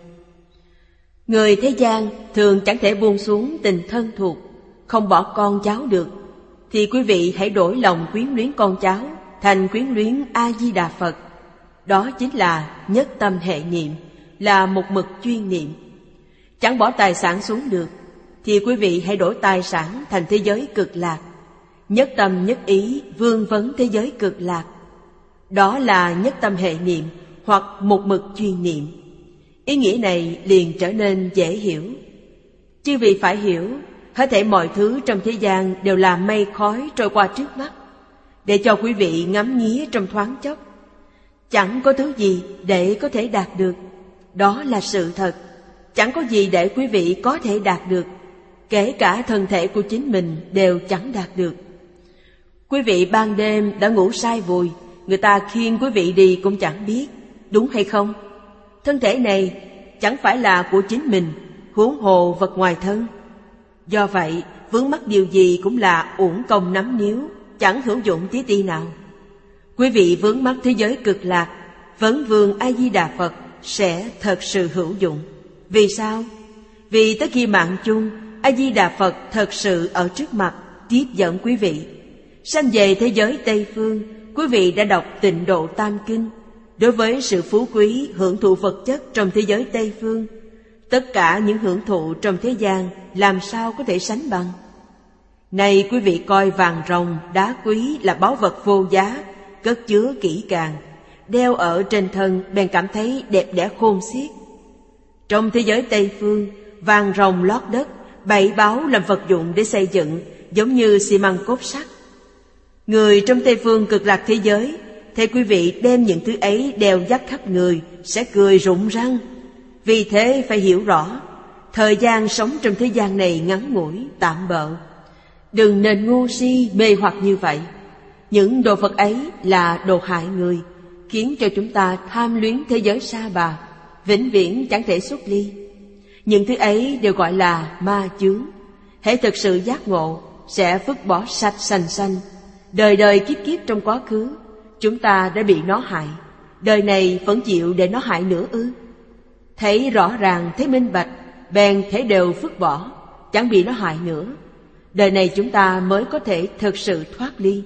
Người thế gian thường chẳng thể buông xuống tình thân thuộc, không bỏ con cháu được, thì quý vị hãy đổi lòng quyến luyến con cháu thành quyến luyến A-di-đà Phật. Đó chính là nhất tâm hệ niệm, là một mực chuyên niệm. Chẳng bỏ tài sản xuống được, thì quý vị hãy đổi tài sản thành thế giới cực lạc. Nhất tâm nhất ý vương vấn thế giới cực lạc. Đó là nhất tâm hệ niệm hoặc một mực chuyên niệm. Ý nghĩa này liền trở nên dễ hiểu. Chư vị phải hiểu, hết thảy mọi thứ trong thế gian đều là mây khói trôi qua trước mắt, để cho quý vị ngắm nghía trong thoáng chốc. Chẳng có thứ gì để có thể đạt được. Đó là sự thật. Chẳng có gì để quý vị có thể đạt được. Kể cả thân thể của chính mình đều chẳng đạt được. Quý vị ban đêm đã ngủ sai vùi, người ta khiêng quý vị đi cũng chẳng biết, đúng hay không? Thân thể này chẳng phải là của chính mình, huống hồ vật ngoài thân. Do vậy, vướng mắc điều gì cũng là uổng công nắm níu, chẳng hữu dụng tí ti nào. Quý vị vướng mắc thế giới cực lạc, vấn vương A-di-đà Phật sẽ thật sự hữu dụng. Vì sao? Vì tới khi mạng chung, A-di-đà Phật thật sự ở trước mặt, tiếp dẫn quý vị. Sanh về thế giới Tây Phương, quý vị đã đọc Tịnh Độ Tam Kinh. Đối với sự phú quý, hưởng thụ vật chất trong thế giới Tây Phương, tất cả những hưởng thụ trong thế gian làm sao có thể sánh bằng. Này quý vị coi vàng rồng, đá quý là báu vật vô giá, cất chứa kỹ càng, đeo ở trên thân bèn cảm thấy đẹp đẽ khôn xiết. Trong thế giới Tây Phương, vàng rồng lót đất, bảy báu làm vật dụng để xây dựng, giống như xi măng cốt sắt. Người trong Tây Phương cực lạc thế giới, thấy quý vị đem những thứ ấy đeo dắt khắp người, sẽ cười rụng răng. Vì thế phải hiểu rõ, thời gian sống trong thế gian này ngắn ngủi, tạm bợ. Đừng nên ngu si mê hoặc như vậy. Những đồ vật ấy là đồ hại người, khiến cho chúng ta tham luyến thế giới sa bà, vĩnh viễn chẳng thể xuất ly. Những thứ ấy đều gọi là ma chướng. Hễ thực sự giác ngộ, sẽ vứt bỏ sạch sành xanh. Đời đời kiếp kiếp trong quá khứ, chúng ta đã bị nó hại. Đời này vẫn chịu để nó hại nữa ư? Thấy rõ ràng, thấy minh bạch, bèn thể đều vứt bỏ, chẳng bị nó hại nữa. Đời này chúng ta mới có thể thực sự thoát ly.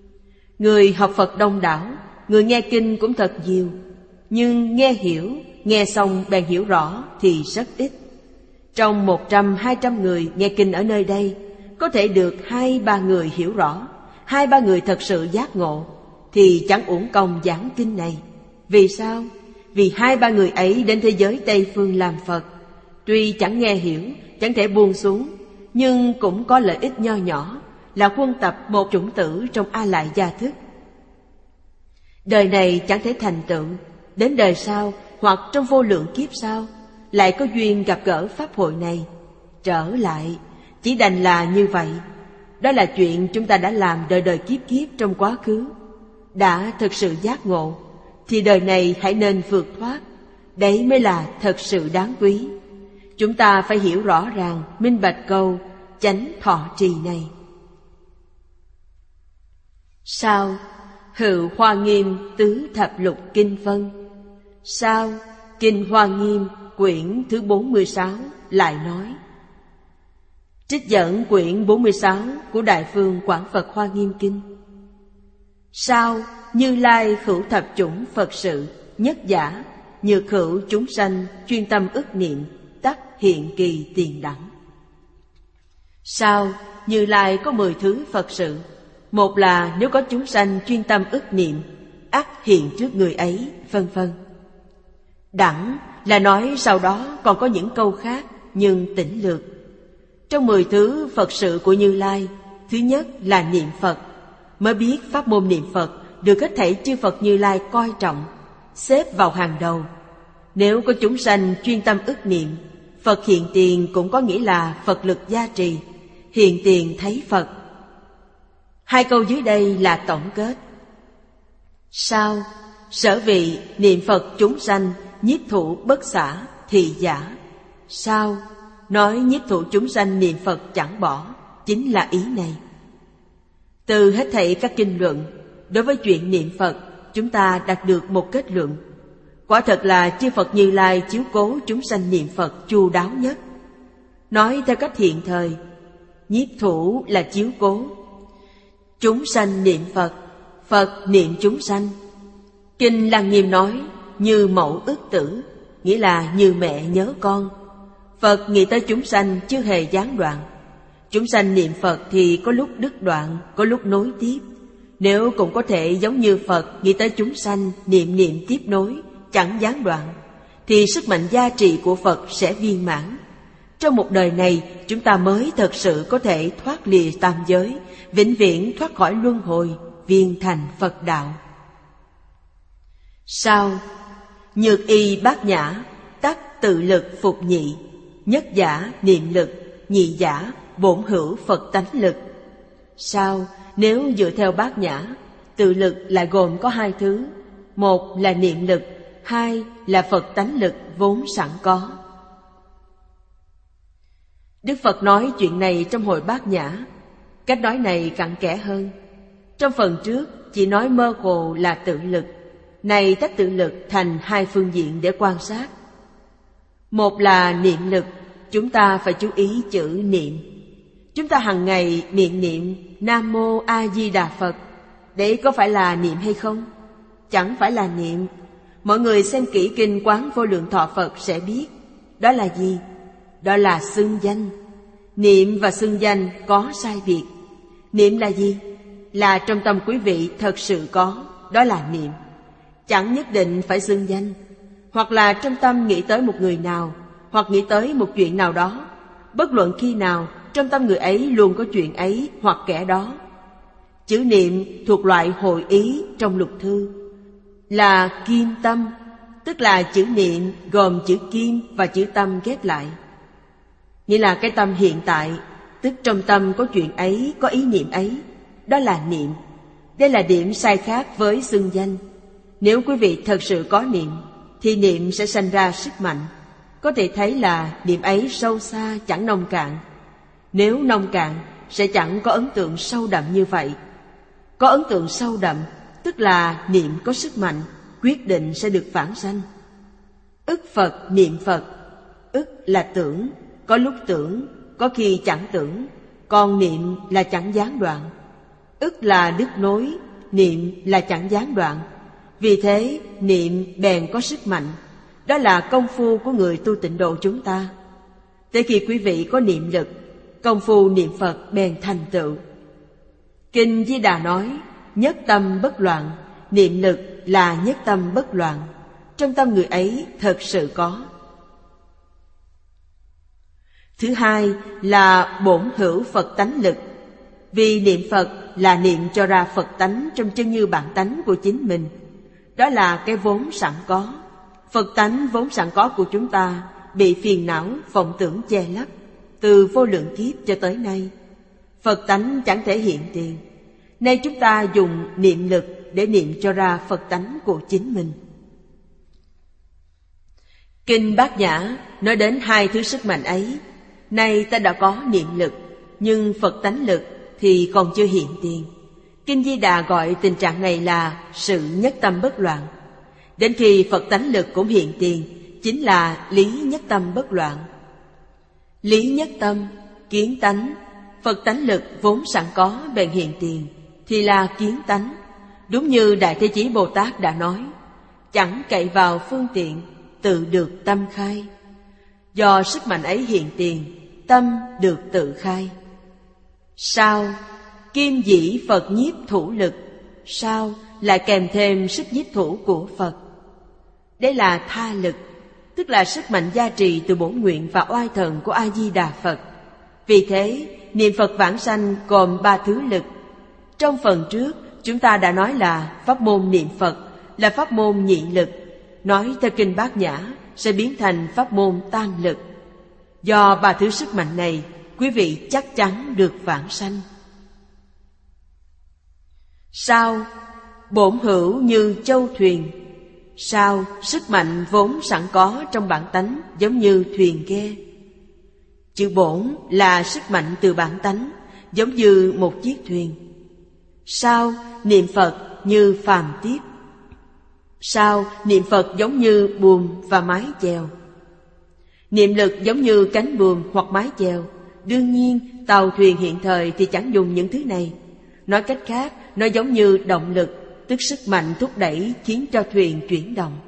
Người học Phật đông đảo, người nghe kinh cũng thật nhiều, nhưng nghe hiểu, nghe xong bèn hiểu rõ thì rất ít. Trong 100-200 người nghe kinh ở nơi đây, có thể được 2-3 người hiểu rõ, 2-3 người thật sự giác ngộ, thì chẳng uổng công giảng kinh này. Vì sao? Vì 2-3 người ấy đến thế giới Tây Phương làm Phật. Tuy chẳng nghe hiểu, chẳng thể buông xuống, nhưng cũng có lợi ích nho nhỏ, là huân tập một chủng tử trong A Lại Gia thức. Đời này chẳng thể thành tựu, đến đời sau hoặc trong vô lượng kiếp sau lại có duyên gặp gỡ pháp hội này, trở lại chỉ đành là như vậy. Đó là chuyện chúng ta đã làm đời đời kiếp kiếp trong quá khứ. Đã thực sự giác ngộ thì đời này hãy nên vượt thoát. Đấy mới là thật sự đáng quý. Chúng ta phải hiểu rõ ràng, minh bạch câu chánh thọ trì này. Sao Hữu Hoa Nghiêm tứ thập lục kinh phân. Sao Kinh Hoa Nghiêm quyển thứ 46 lại nói. Trích dẫn quyển 46 của Đại Phương Quảng Phật Hoa Nghiêm Kinh. Sao Như Lai khửu thập chủng Phật sự, nhất giả, nhược khửu chúng sanh chuyên tâm ức niệm, tắc hiện kỳ tiền đẳng. Sao Như Lai có 10 thứ Phật sự. Một là nếu có chúng sanh chuyên tâm ức niệm, ắt hiện trước người ấy, vân vân. Đẳng là nói sau đó còn có những câu khác, nhưng tỉnh lược. Trong 10 thứ Phật sự của Như Lai, thứ nhất là niệm Phật. Mới biết pháp môn niệm Phật được hết thảy chư Phật Như Lai coi trọng, xếp vào hàng đầu. Nếu có chúng sanh chuyên tâm ức niệm, Phật hiện tiền cũng có nghĩa là Phật lực gia trì, hiện tiền thấy Phật. Hai câu dưới đây là tổng kết. Sao sở vị niệm Phật chúng sanh nhiếp thủ bất xả thì giả. Sao nói nhiếp thủ chúng sanh niệm Phật chẳng bỏ, chính là ý này. Từ hết thảy các kinh luận, đối với chuyện niệm Phật, chúng ta đạt được một kết luận. Quả thật là chư Phật Như Lai chiếu cố chúng sanh niệm Phật chu đáo nhất. Nói theo cách hiện thời, nhiếp thủ là chiếu cố, chúng sanh niệm Phật, Phật niệm chúng sanh. Kinh Lăng Nghiêm nói như mẫu ức tử, nghĩa là như mẹ nhớ con. Phật nghĩ tới chúng sanh chưa hề gián đoạn. Chúng sanh niệm Phật thì có lúc đứt đoạn, có lúc nối tiếp. Nếu cũng có thể giống như Phật nghĩ tới chúng sanh niệm tiếp nối, chẳng gián đoạn, thì sức mạnh gia trì của Phật sẽ viên mãn. Trong một đời này, chúng ta mới thật sự có thể thoát lìa tam giới, vĩnh viễn thoát khỏi luân hồi, viên thành Phật đạo. Sao nhược y bát nhã, tắc tự lực phục nhị, nhất giả niệm lực, nhị giả bổn hữu Phật tánh lực. Sao nếu dựa theo bát nhã, tự lực lại gồm có hai thứ. Một là niệm lực, hai là Phật tánh lực vốn sẵn có. Đức Phật nói chuyện này trong hội bát nhã. Cách nói này cặn kẽ hơn. Trong phần trước chỉ nói mơ hồ là tự lực, này tách tự lực thành hai phương diện để quan sát. Một là niệm lực, chúng ta phải chú ý chữ niệm. Chúng ta hàng ngày niệm Nam Mô A Di Đà Phật. Đấy có phải là niệm hay không? Chẳng phải là niệm. Mọi người xem kỹ kinh Quán Vô Lượng Thọ Phật sẽ biết. Đó là gì? Đó là xưng danh. Niệm và xưng danh có sai biệt. Niệm là gì? Là trong tâm quý vị thật sự có, đó là niệm. Chẳng nhất định phải xưng danh. Hoặc là trong tâm nghĩ tới một người nào, hoặc nghĩ tới một chuyện nào đó. Bất luận khi nào, trong tâm người ấy luôn có chuyện ấy hoặc kẻ đó. Chữ niệm thuộc loại hội ý trong lục thư, là kim tâm, tức là chữ niệm gồm chữ kim và chữ tâm ghép lại. Nghĩa là cái tâm hiện tại, tức trong tâm có chuyện ấy, có ý niệm ấy, đó là niệm. Đây là điểm sai khác với xưng danh. Nếu quý vị thật sự có niệm, thì niệm sẽ sanh ra sức mạnh. Có thể thấy là niệm ấy sâu xa chẳng nông cạn. Nếu nông cạn, sẽ chẳng có ấn tượng sâu đậm như vậy. Có ấn tượng sâu đậm, tức là niệm có sức mạnh, quyết định sẽ được vãng sanh. Ức Phật niệm Phật. Ức là tưởng, có lúc tưởng, có khi chẳng tưởng. Còn niệm là chẳng gián đoạn. Ức là đứt nối, niệm là chẳng gián đoạn. Vì thế niệm bèn có sức mạnh. Đó là công phu của người tu tịnh độ chúng ta. Tới khi quý vị có niệm lực, công phu niệm Phật bèn thành tựu. Kinh Di Đà nói nhất tâm bất loạn, niệm lực là nhất tâm bất loạn. Trong tâm người ấy thật sự có. Thứ hai là bổn hữu Phật tánh lực. Vì niệm Phật là niệm cho ra Phật tánh trong chân như bản tánh của chính mình. Đó là cái vốn sẵn có. Phật tánh vốn sẵn có của chúng ta bị phiền não, vọng tưởng che lấp từ vô lượng kiếp cho tới nay. Phật tánh chẳng thể hiện tiền. Nay chúng ta dùng niệm lực để niệm cho ra Phật tánh của chính mình. Kinh Bát Nhã nói đến hai thứ sức mạnh ấy. Nay ta đã có niệm lực, nhưng Phật tánh lực thì còn chưa hiện tiền. Kinh Di Đà gọi tình trạng này là sự nhất tâm bất loạn. Đến khi Phật tánh lực cũng hiện tiền, chính là lý nhất tâm bất loạn. Lý nhất tâm, kiến tánh, Phật tánh lực vốn sẵn có bèn hiện tiền, thì là kiến tánh. Đúng như Đại Thế Chí Bồ Tát đã nói, chẳng cậy vào phương tiện, tự được tâm khai. Do sức mạnh ấy hiện tiền, tâm được tự khai. Sao? Kim dĩ Phật nhiếp thủ lực. Sao? Lại kèm thêm sức nhiếp thủ của Phật. Đây là tha lực, tức là sức mạnh gia trì từ bổn nguyện và oai thần của A-di-đà Phật. Vì thế, niệm Phật vãng sanh gồm ba thứ lực. Trong phần trước, chúng ta đã nói là pháp môn niệm Phật là pháp môn nhị lực. Nói theo Kinh Bát Nhã sẽ biến thành pháp môn tam lực. Do ba thứ sức mạnh này, quý vị chắc chắn được vãng sanh. Sao? Bổn hữu như châu thuyền. Sao? Sức mạnh vốn sẵn có trong bản tánh giống như thuyền ghe. Chữ bổn là sức mạnh từ bản tánh, giống như một chiếc thuyền. Sao? Niệm Phật như phàm tiếp. Sao? Niệm Phật giống như buồm và mái chèo. Niệm lực giống như cánh buồm hoặc mái chèo. Đương nhiên, tàu thuyền hiện thời thì chẳng dùng những thứ này. Nói cách khác, nó giống như động lực, tức sức mạnh thúc đẩy khiến cho thuyền chuyển động.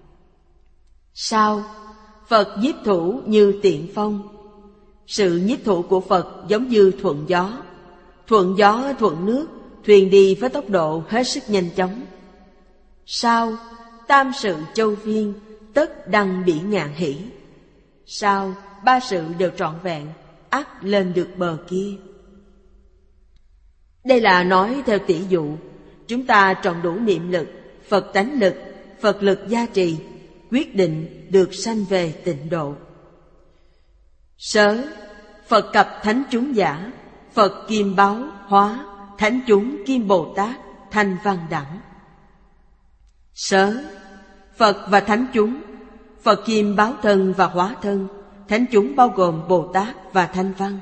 Sao? Phật nhiếp thủ như tiện phong. Sự nhiếp thủ của Phật giống như thuận gió. Thuận gió thuận nước, thuyền đi với tốc độ hết sức nhanh chóng. Sao? Tam sự châu viên, tất đăng bỉ ngạn hỷ. Sao? Ba sự đều trọn vẹn, ắt lên được bờ kia. Đây là nói theo tỷ dụ. Chúng ta tròn đủ niệm lực, Phật tánh lực, Phật lực gia trì, quyết định được sanh về tịnh độ. Sớ, Phật cập thánh chúng giả, Phật kim báo hóa, thánh chúng kim Bồ Tát, thanh văn đẳng. Sớ, Phật và thánh chúng, Phật kim báo thân và hóa thân, thánh chúng bao gồm Bồ Tát và thanh văn.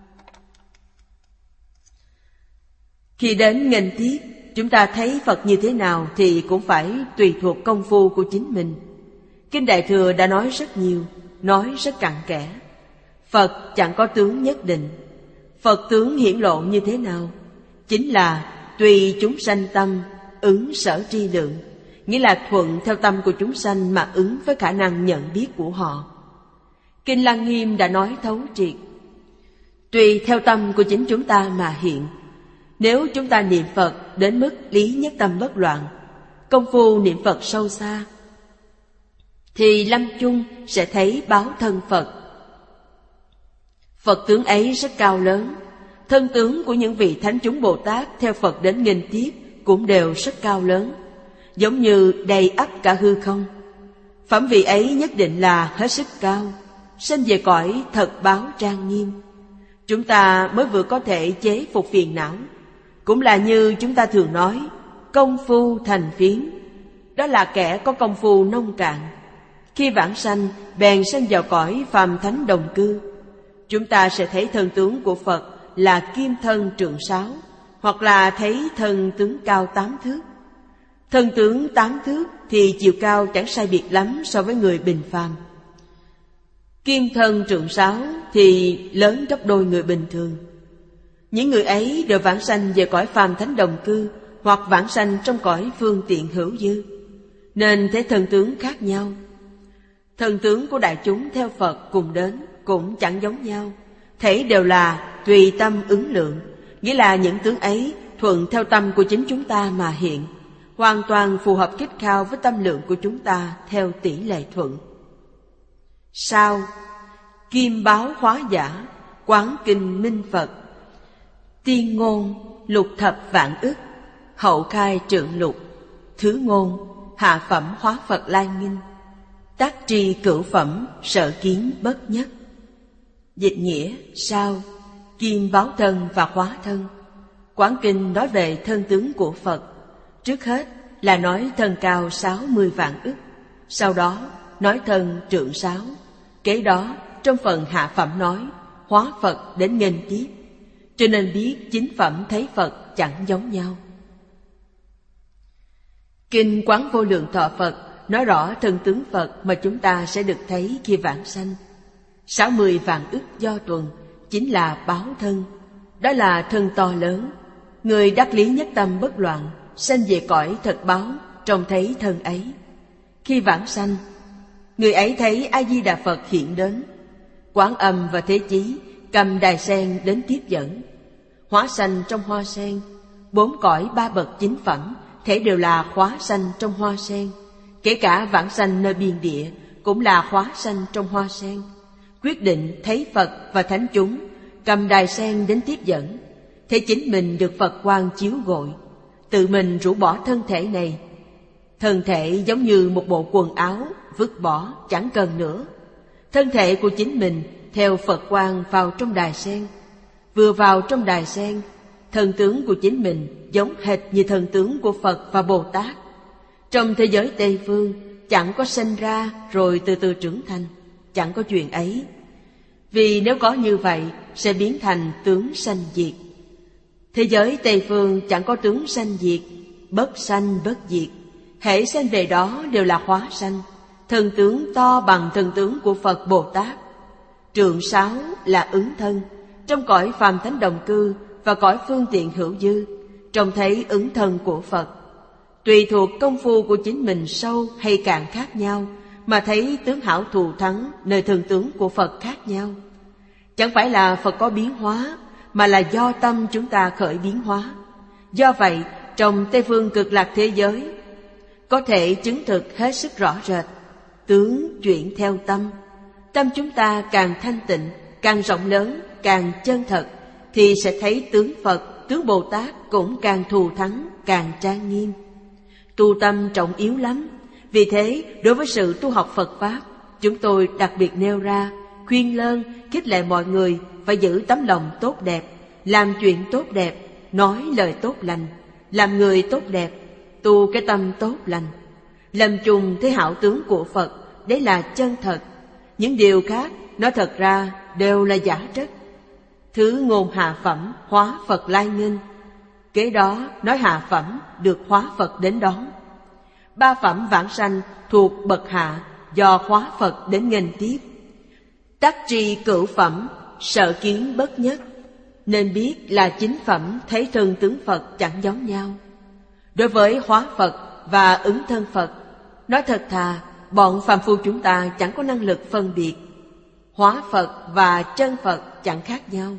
Khi đến nghênh tiếp, chúng ta thấy Phật như thế nào thì cũng phải tùy thuộc công phu của chính mình. Kinh Đại Thừa đã nói rất nhiều, nói rất cặn kẽ. Phật chẳng có tướng nhất định. Phật tướng hiển lộ như thế nào? Chính là tùy chúng sanh tâm, ứng sở tri lượng. Nghĩa là thuận theo tâm của chúng sanh mà ứng với khả năng nhận biết của họ. Kinh Lăng Nghiêm đã nói thấu triệt. Tùy theo tâm của chính chúng ta mà hiện. Nếu chúng ta niệm Phật đến mức lý nhất tâm bất loạn, công phu niệm Phật sâu xa, thì lâm chung sẽ thấy báo thân Phật. Phật tướng ấy rất cao lớn. Thân tướng của những vị thánh chúng Bồ Tát theo Phật đến nghênh tiếp cũng đều rất cao lớn, giống như đầy ắp cả hư không. Phẩm vị ấy nhất định là hết sức cao, sinh về cõi thật báo trang nghiêm. Chúng ta mới vừa có thể chế phục phiền não. Cũng là như chúng ta thường nói, công phu thành phiến. Đó là kẻ có công phu nông cạn. Khi vãng sanh, bèn sanh vào cõi phàm thánh đồng cư. Chúng ta sẽ thấy thân tướng của Phật là kim thân trượng sáo, hoặc là thấy thân tướng cao 8 thước. Thân tướng 8 thước thì chiều cao chẳng sai biệt lắm so với người bình phàm. Kim thân trượng sáo thì lớn gấp đôi người bình thường. Những người ấy đều vãng sanh về cõi phàm thánh đồng cư, hoặc vãng sanh trong cõi phương tiện hữu dư, nên thấy thân tướng khác nhau. Thân tướng của đại chúng theo Phật cùng đến cũng chẳng giống nhau, thể đều là tùy tâm ứng lượng, nghĩa là những tướng ấy thuận theo tâm của chính chúng ta mà hiện, hoàn toàn phù hợp khít khao với tâm lượng của chúng ta theo tỷ lệ thuận. Sao? kim báo hóa giả, quán kinh minh Phật. Tiên ngôn lục thập vạn ức, hậu khai trượng lục. Thứ ngôn hạ phẩm hóa Phật lai nghinh, tác tri cửu phẩm sở kiến bất nhất. Dịch nghĩa sao? Kim báo thân và hóa thân. Quán kinh nói về thân tướng của Phật. Trước hết là nói thân cao 60 vạn ức, sau đó nói thân trượng 6. Kế đó trong phần hạ phẩm nói hóa Phật đến nghênh tiếp. Cho nên biết chính phẩm thấy Phật chẳng giống nhau. Kinh Quán Vô Lượng Thọ Phật nói rõ thân tướng Phật mà chúng ta sẽ được thấy khi vãng sanh. 60 vạn ức do tuần chính là báo thân. Đó là thân to lớn. Người đắc lý nhất tâm bất loạn, sanh về cõi thật báo, trông thấy thân ấy. Khi vãng sanh, người ấy thấy A-di-đà Phật hiện đến. Quán Âm và Thế Chí cầm đài sen đến tiếp dẫn. Hóa sanh trong hoa sen. 4 cõi 3 bậc chính phẩm thể đều là hóa sanh trong hoa sen. Kể cả vãng sanh nơi biên địa cũng là hóa sanh trong hoa sen. Quyết định thấy Phật và thánh chúng cầm đài sen đến tiếp dẫn, thấy chính mình được Phật quang chiếu gội, tự mình rũ bỏ thân thể này. Thân thể giống như một bộ quần áo vứt bỏ chẳng cần nữa. Thân thể của chính mình theo Phật quang vào trong đài sen. Vừa vào trong đài sen, thân tướng của chính mình giống hệt như thân tướng của Phật và Bồ Tát. Trong thế giới Tây Phương chẳng có sinh ra rồi từ từ trưởng thành, chẳng có chuyện ấy. Vì nếu có như vậy sẽ biến thành tướng sanh diệt. Thế giới Tây Phương chẳng có tướng sanh diệt, bất sanh bất diệt. Hễ sanh về đó đều là hóa sanh. Thân tướng to bằng thân tướng của Phật Bồ Tát. Trượng 6 là ứng thân. Trong cõi phàm thánh đồng cư và cõi phương tiện hữu dư, trông thấy ứng thân của Phật. Tùy thuộc công phu của chính mình sâu hay cạn khác nhau mà thấy tướng hảo thù thắng nơi thân tướng của Phật khác nhau. Chẳng phải là Phật có biến hóa, mà là do tâm chúng ta khởi biến hóa. Do vậy, trong Tây Phương Cực Lạc thế giới có thể chứng thực hết sức rõ rệt. Tướng chuyển theo tâm. Tâm chúng ta càng thanh tịnh, càng rộng lớn, càng chân thật, thì sẽ thấy tướng Phật, tướng Bồ Tát cũng càng thù thắng, càng trang nghiêm. Tu tâm trọng yếu lắm. Vì thế, đối với sự tu học Phật Pháp, chúng tôi đặc biệt nêu ra, khuyên lơn, khích lệ mọi người phải giữ tấm lòng tốt đẹp, làm chuyện tốt đẹp, nói lời tốt lành, làm người tốt đẹp, tu cái tâm tốt lành. Lâm chung thấy hảo tướng của Phật, đấy là chân thật. Những điều khác nói thật ra đều là giả trất. Thứ ngôn hạ phẩm hóa Phật lai nghênh. Kế đó nói hạ phẩm được hóa Phật đến đón. 3 phẩm vãng sanh thuộc bậc hạ do hóa Phật đến nghênh tiếp. Tác tri cửu phẩm sở kiến bất nhất. Nên biết là chính phẩm thấy thân tướng Phật chẳng giống nhau. Đối với hóa Phật và ứng thân Phật, nói thật thà, bọn phàm phu chúng ta chẳng có năng lực phân biệt. Hóa Phật và chân Phật chẳng khác nhau.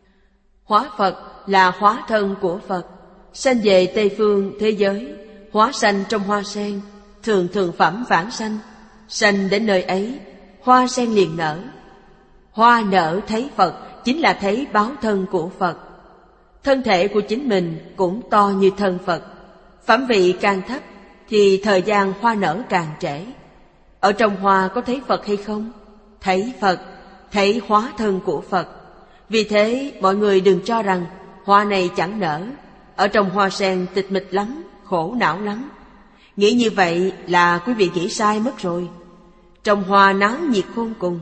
Hóa Phật là hóa thân của Phật, sanh về Tây Phương thế giới, hóa sanh trong hoa sen, thường thường phẩm vãng sanh. Sanh đến nơi ấy, hoa sen liền nở. Hoa nở thấy Phật chính là thấy báo thân của Phật. Thân thể của chính mình cũng to như thân Phật. Phẩm vị càng thấp thì thời gian hoa nở càng trễ. Ở trong hoa có thấy Phật hay không? Thấy Phật, thấy hóa thân của Phật. Vì thế mọi người đừng cho rằng hoa này chẳng nở, ở trong hoa sen tịch mịch lắm, khổ não lắm. Nghĩ như vậy là quý vị nghĩ sai mất rồi. Trong hoa náo nhiệt khôn cùng.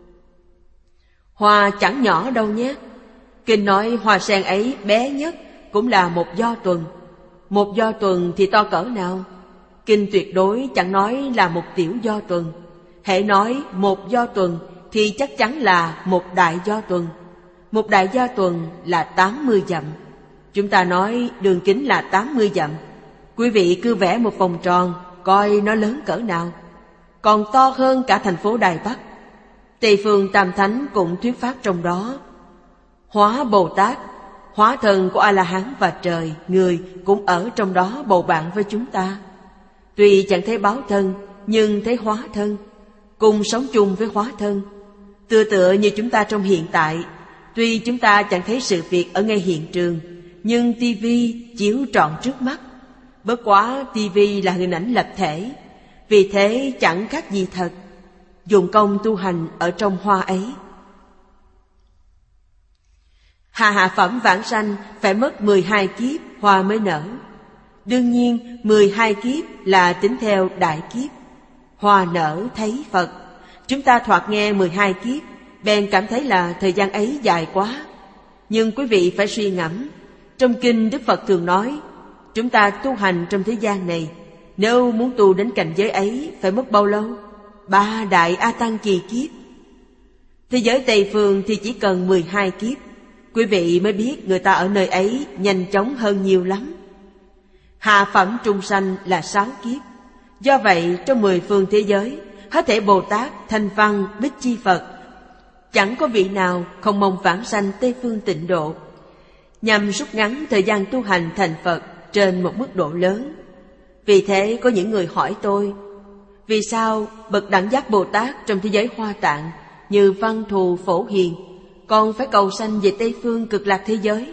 Hoa chẳng nhỏ đâu nhé. Kinh nói hoa sen ấy bé nhất cũng là một do tuần. Một do tuần thì to cỡ nào? Kinh tuyệt đối chẳng nói là một tiểu do tuần. Hễ nói một do tuần thì chắc chắn là một đại do tuần. Một đại do tuần là 80 dặm. Chúng ta nói đường kính là 80 dặm. Quý vị cứ vẽ một vòng tròn, coi nó lớn cỡ nào. Còn to hơn cả thành phố Đài Bắc. Tây Phương Tam Thánh cũng thuyết pháp trong đó. Hóa Bồ Tát, hóa thân của A-la-hán và trời, người cũng ở trong đó bầu bạn với chúng ta. Tuy chẳng thấy báo thân, nhưng thấy hóa thân, cùng sống chung với hóa thân. Tựa như chúng ta trong hiện tại, tuy chúng ta chẳng thấy sự việc ở ngay hiện trường, nhưng tivi chiếu trọn trước mắt. Bất quá tivi là hình ảnh lập thể, vì thế chẳng khác gì thật. Dùng công tu hành ở trong hoa ấy. Hạ phẩm vãng sanh phải mất 12 kiếp hoa mới nở. Đương nhiên 12 kiếp là tính theo đại kiếp. Hoa nở thấy Phật. Chúng ta thoạt nghe 12 kiếp, bèn cảm thấy là thời gian ấy dài quá. Nhưng quý vị phải suy ngẫm. Trong kinh Đức Phật thường nói, chúng ta tu hành trong thế gian này, nếu muốn tu đến cảnh giới ấy phải mất bao lâu? 3 đại A Tăng kỳ kiếp. Thế giới Tây Phương thì chỉ cần 12 kiếp. Quý vị mới biết người ta ở nơi ấy nhanh chóng hơn nhiều lắm. Hạ phẩm trung sanh là 6 kiếp. Do vậy trong 10 phương thế giới, hết thảy Bồ Tát, Thanh Văn, Bích Chi Phật, chẳng có vị nào không mong vãng sanh Tây Phương Tịnh Độ, nhằm rút ngắn thời gian tu hành thành Phật trên một mức độ lớn. Vì thế có những người hỏi tôi, vì sao bậc đẳng giác Bồ Tát trong thế giới Hoa Tạng như Văn Thù, Phổ Hiền còn phải cầu sanh về Tây Phương Cực Lạc thế giới?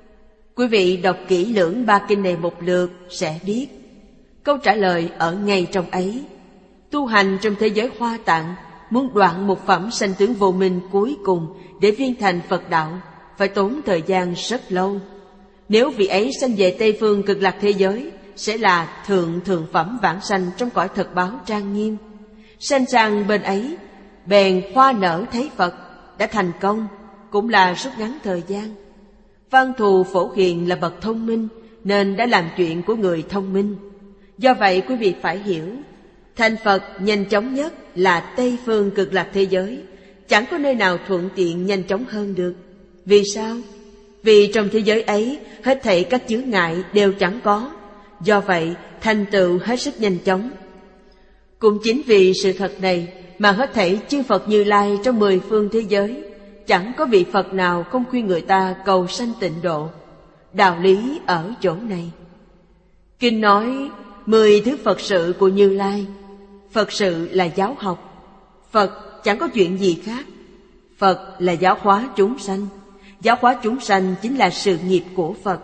Quý vị đọc kỹ lưỡng 3 kinh này một lượt sẽ biết. Câu trả lời ở ngay trong ấy. Tu hành trong thế giới Hoa Tạng, muốn đoạn một phẩm sanh tướng vô minh cuối cùng để viên thành Phật đạo, phải tốn thời gian rất lâu. Nếu vị ấy sanh về Tây Phương Cực Lạc thế giới, sẽ là thượng phẩm vãng sanh trong cõi thật báo trang nghiêm. Sanh sang bên ấy, bèn hoa nở thấy Phật, đã thành công, cũng là rút ngắn thời gian. Văn Thù, Phổ Hiền là bậc thông minh, nên đã làm chuyện của người thông minh. Do vậy quý vị phải hiểu, thành Phật nhanh chóng nhất là Tây Phương Cực Lạc thế giới, chẳng có nơi nào thuận tiện nhanh chóng hơn được. Vì sao? Vì trong thế giới ấy, hết thảy các chướng ngại đều chẳng có. Do vậy, thành tựu hết sức nhanh chóng. Cũng chính vì sự thật này mà hết thảy chư Phật Như Lai trong 10 phương thế giới, chẳng có vị Phật nào không khuyên người ta cầu sanh tịnh độ. Đạo lý ở chỗ này. Kinh nói 10 thứ Phật sự của Như Lai. Phật sự là giáo học. Phật chẳng có chuyện gì khác. Phật là giáo hóa chúng sanh. Giáo hóa chúng sanh chính là sự nghiệp của Phật.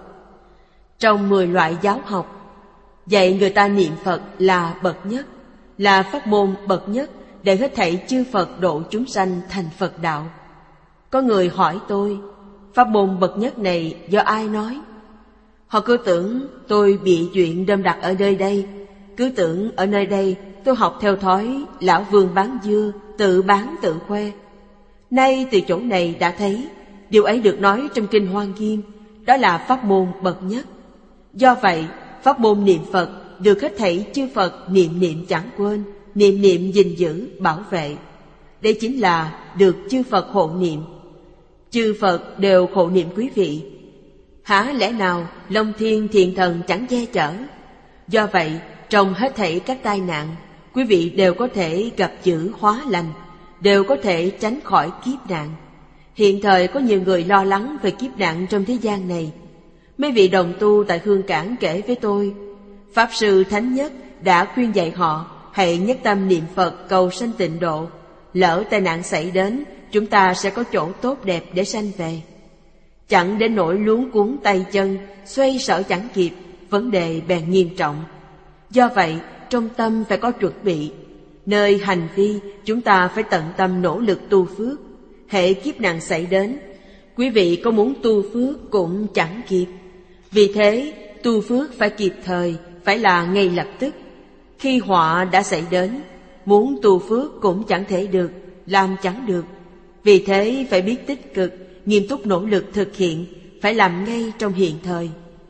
Trong 10 loại giáo học, dạy người ta niệm Phật là bậc nhất, là pháp môn bậc nhất để hết thảy chư Phật độ chúng sanh thành Phật đạo. Có người hỏi tôi, pháp môn bậc nhất này do ai nói? Họ cứ tưởng tôi bị chuyện đâm đặt ở nơi đây, cứ tưởng ở nơi đây tôi học theo thói lão vương bán dưa, tự bán tự khoe. Nay từ chỗ này đã thấy, điều ấy được nói trong kinh Hoa Nghiêm, đó là pháp môn bậc nhất. Do vậy, pháp môn niệm Phật được hết thảy chư Phật niệm chẳng quên, niệm gìn giữ, bảo vệ. Đây chính là được chư Phật hộ niệm. Chư Phật đều hộ niệm quý vị. Há lẽ nào Long Thiên Thiện Thần chẳng che chở? Do vậy, trong hết thảy các tai nạn, quý vị đều có thể gặp chữ hóa lành, đều có thể tránh khỏi kiếp nạn. Hiện thời có nhiều người lo lắng về kiếp nạn trong thế gian này. Mấy vị đồng tu tại Hương Cảng kể với tôi, Pháp Sư Thánh Nhất đã khuyên dạy họ hãy nhất tâm niệm Phật cầu sanh tịnh độ. Lỡ tai nạn xảy đến, chúng ta sẽ có chỗ tốt đẹp để sanh về. Chẳng đến nỗi luống cuống tay chân, xoay sở chẳng kịp, vấn đề bèn nghiêm trọng. Do vậy, trong tâm phải có chuẩn bị. Nơi hành vi, chúng ta phải tận tâm nỗ lực tu phước. Hễ kiếp nạn xảy đến, quý vị có muốn tu phước cũng chẳng kịp. Vì thế, tu phước phải kịp thời, phải là ngay lập tức. Khi họa đã xảy đến, muốn tu phước cũng chẳng thể được, làm chẳng được. Vì thế phải biết tích cực, nghiêm túc nỗ lực thực hiện, phải làm ngay trong hiện thời.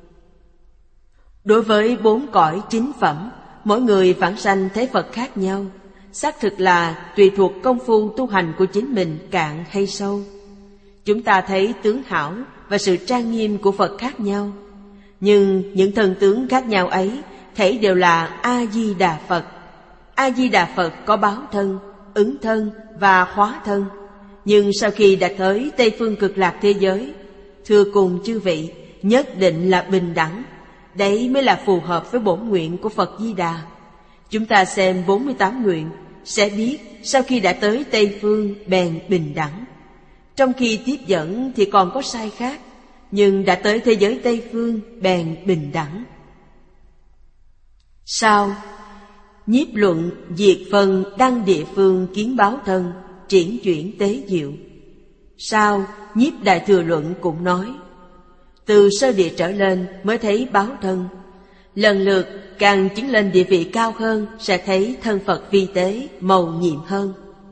Đối với 4 cõi chính phẩm, mỗi người vãng sanh thế Phật khác nhau. Xác thực là tùy thuộc công phu tu hành của chính mình cạn hay sâu. Chúng ta thấy tướng hảo và sự trang nghiêm của Phật khác nhau, nhưng những thần tướng khác nhau ấy thảy đều là A-di-đà Phật. A-di-đà Phật có báo thân, ứng thân và hóa thân. Nhưng sau khi đạt tới Tây Phương Cực Lạc thế giới, thưa cùng chư vị, nhất định là bình đẳng. Đấy mới là phù hợp với bổn nguyện của Phật Di Đà. Chúng ta xem 48 nguyện, sẽ biết sau khi đã tới Tây Phương bèn bình đẳng. Trong khi tiếp dẫn thì còn có sai khác, nhưng đã tới thế giới Tây Phương bèn bình đẳng. Sao? Nhiếp luận diệt phần đăng địa phương kiến báo thân, triển chuyển tế diệu. Sao? Nhiếp đại thừa luận cũng nói, từ sơ địa trở lên mới thấy báo thân, lần lượt càng chứng lên địa vị cao hơn sẽ thấy thân Phật vi tế, mầu nhiệm hơn.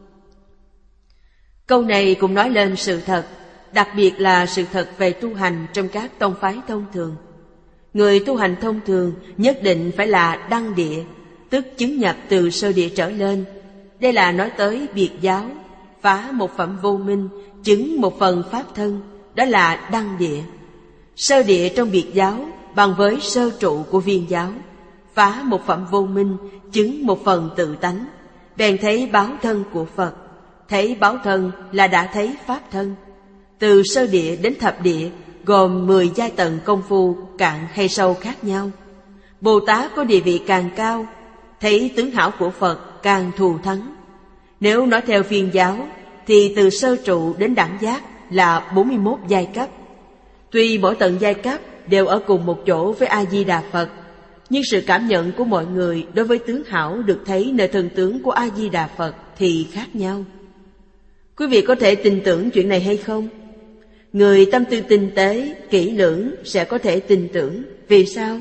Câu này cũng nói lên sự thật, đặc biệt là sự thật về tu hành trong các tông phái thông thường. Người tu hành thông thường nhất định phải là đăng địa, tức chứng nhập từ sơ địa trở lên. Đây là nói tới biệt giáo, phá một phẩm vô minh, chứng một phần pháp thân, đó là đăng địa. Sơ địa trong biệt giáo bằng với sơ trụ của viên giáo, phá một phẩm vô minh, chứng một phần tự tánh, bèn thấy báo thân của Phật. Thấy báo thân là đã thấy pháp thân. Từ sơ địa đến thập địa gồm 10 giai tầng công phu cạn hay sâu khác nhau. Bồ Tát có địa vị càng cao, thấy tướng hảo của Phật càng thù thắng. Nếu nói theo viên giáo thì từ sơ trụ đến đẳng giác là 41 giai cấp. Tuy mỗi tầng giai cấp đều ở cùng một chỗ với A-di-đà Phật, nhưng sự cảm nhận của mọi người đối với tướng hảo được thấy nơi thần tướng của A-di-đà Phật thì khác nhau. Quý vị có thể tin tưởng chuyện này hay không? Người tâm tư tinh tế, kỹ lưỡng sẽ có thể tin tưởng. Vì sao?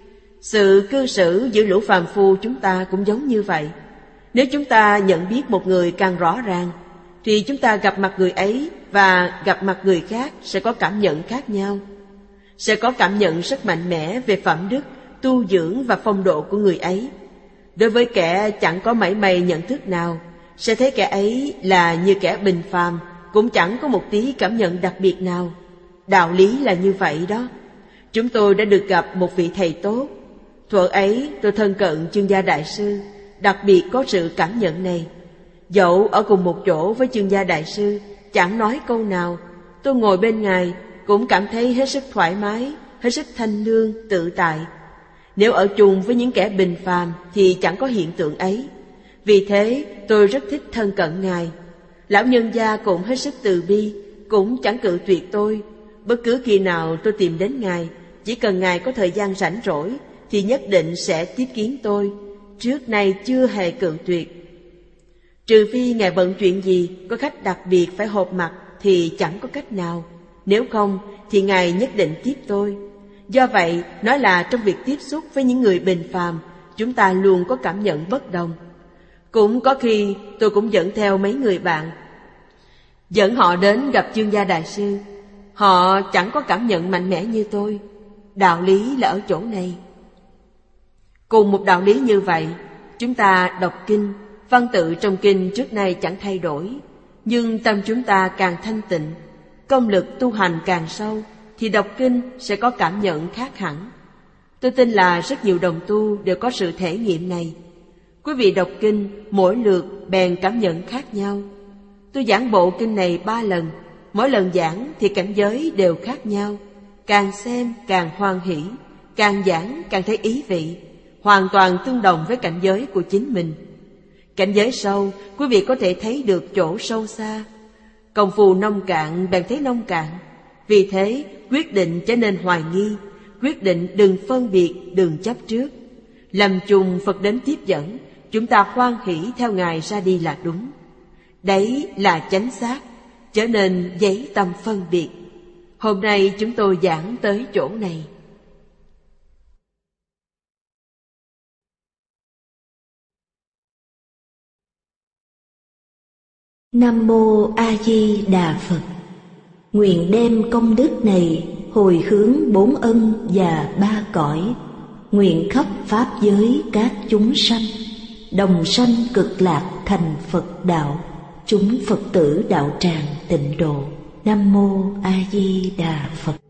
Sự cư xử giữa lũ phàm phu chúng ta cũng giống như vậy. Nếu chúng ta nhận biết một người càng rõ ràng, thì chúng ta gặp mặt người ấy và gặp mặt người khác sẽ có cảm nhận khác nhau. Sẽ có cảm nhận rất mạnh mẽ về phẩm đức, tu dưỡng và phong độ của người ấy. Đối với kẻ chẳng có mảy may nhận thức nào, sẽ thấy kẻ ấy là như kẻ bình phàm, cũng chẳng có một tí cảm nhận đặc biệt nào. Đạo lý là như vậy đó. Chúng tôi đã được gặp một vị thầy tốt. Thuở ấy tôi thân cận Chương Gia Đại Sư, đặc biệt có sự cảm nhận này. Dẫu ở cùng một chỗ với Chương Gia Đại Sư, chẳng nói câu nào, tôi ngồi bên Ngài cũng cảm thấy hết sức thoải mái, hết sức thanh lương, tự tại. Nếu ở chung với những kẻ bình phàm thì chẳng có hiện tượng ấy. Vì thế tôi rất thích thân cận Ngài. Lão nhân gia cũng hết sức từ bi, cũng chẳng cự tuyệt tôi. Bất cứ khi nào tôi tìm đến Ngài, chỉ cần Ngài có thời gian rảnh rỗi thì nhất định sẽ tiếp kiến tôi. Trước nay chưa hề cự tuyệt. Trừ phi Ngài bận chuyện gì, có khách đặc biệt phải họp mặt thì chẳng có cách nào. Nếu không thì Ngài nhất định tiếp tôi. Do vậy, nói là trong việc tiếp xúc với những người bình phàm, chúng ta luôn có cảm nhận bất đồng. Cũng có khi tôi cũng dẫn theo mấy người bạn, dẫn họ đến gặp Chương Gia Đại Sư. Họ chẳng có cảm nhận mạnh mẽ như tôi. Đạo lý là ở chỗ này. Cùng một đạo lý như vậy, chúng ta đọc kinh, văn tự trong kinh trước nay chẳng thay đổi, nhưng tâm chúng ta càng thanh tịnh, công lực tu hành càng sâu, thì đọc kinh sẽ có cảm nhận khác hẳn. Tôi tin là rất nhiều đồng tu đều có sự thể nghiệm này. Quý vị đọc kinh, mỗi lượt bèn cảm nhận khác nhau. Tôi giảng bộ kinh này 3 lần, mỗi lần giảng thì cảnh giới đều khác nhau. Càng xem càng hoan hỷ, càng giảng càng thấy ý vị, hoàn toàn tương đồng với cảnh giới của chính mình. Cảnh giới sâu, quý vị có thể thấy được chỗ sâu xa. Công phu nông cạn bèn thấy nông cạn. Vì thế, quyết định trở nên hoài nghi, quyết định đừng phân biệt, đừng chấp trước. Lâm chung Phật đến tiếp dẫn, chúng ta hoan hỷ theo Ngài ra đi là đúng. Đấy là chánh xác, trở nên giấy tâm phân biệt. Hôm nay chúng tôi giảng tới chỗ này. Nam Mô A Di Đà Phật. Nguyện đem công đức này hồi hướng 4 ân và 3 cõi, nguyện khắp pháp giới các chúng sanh đồng sanh cực lạc thành Phật đạo, chúng Phật tử đạo tràng tịnh độ. Nam Mô A Di Đà Phật.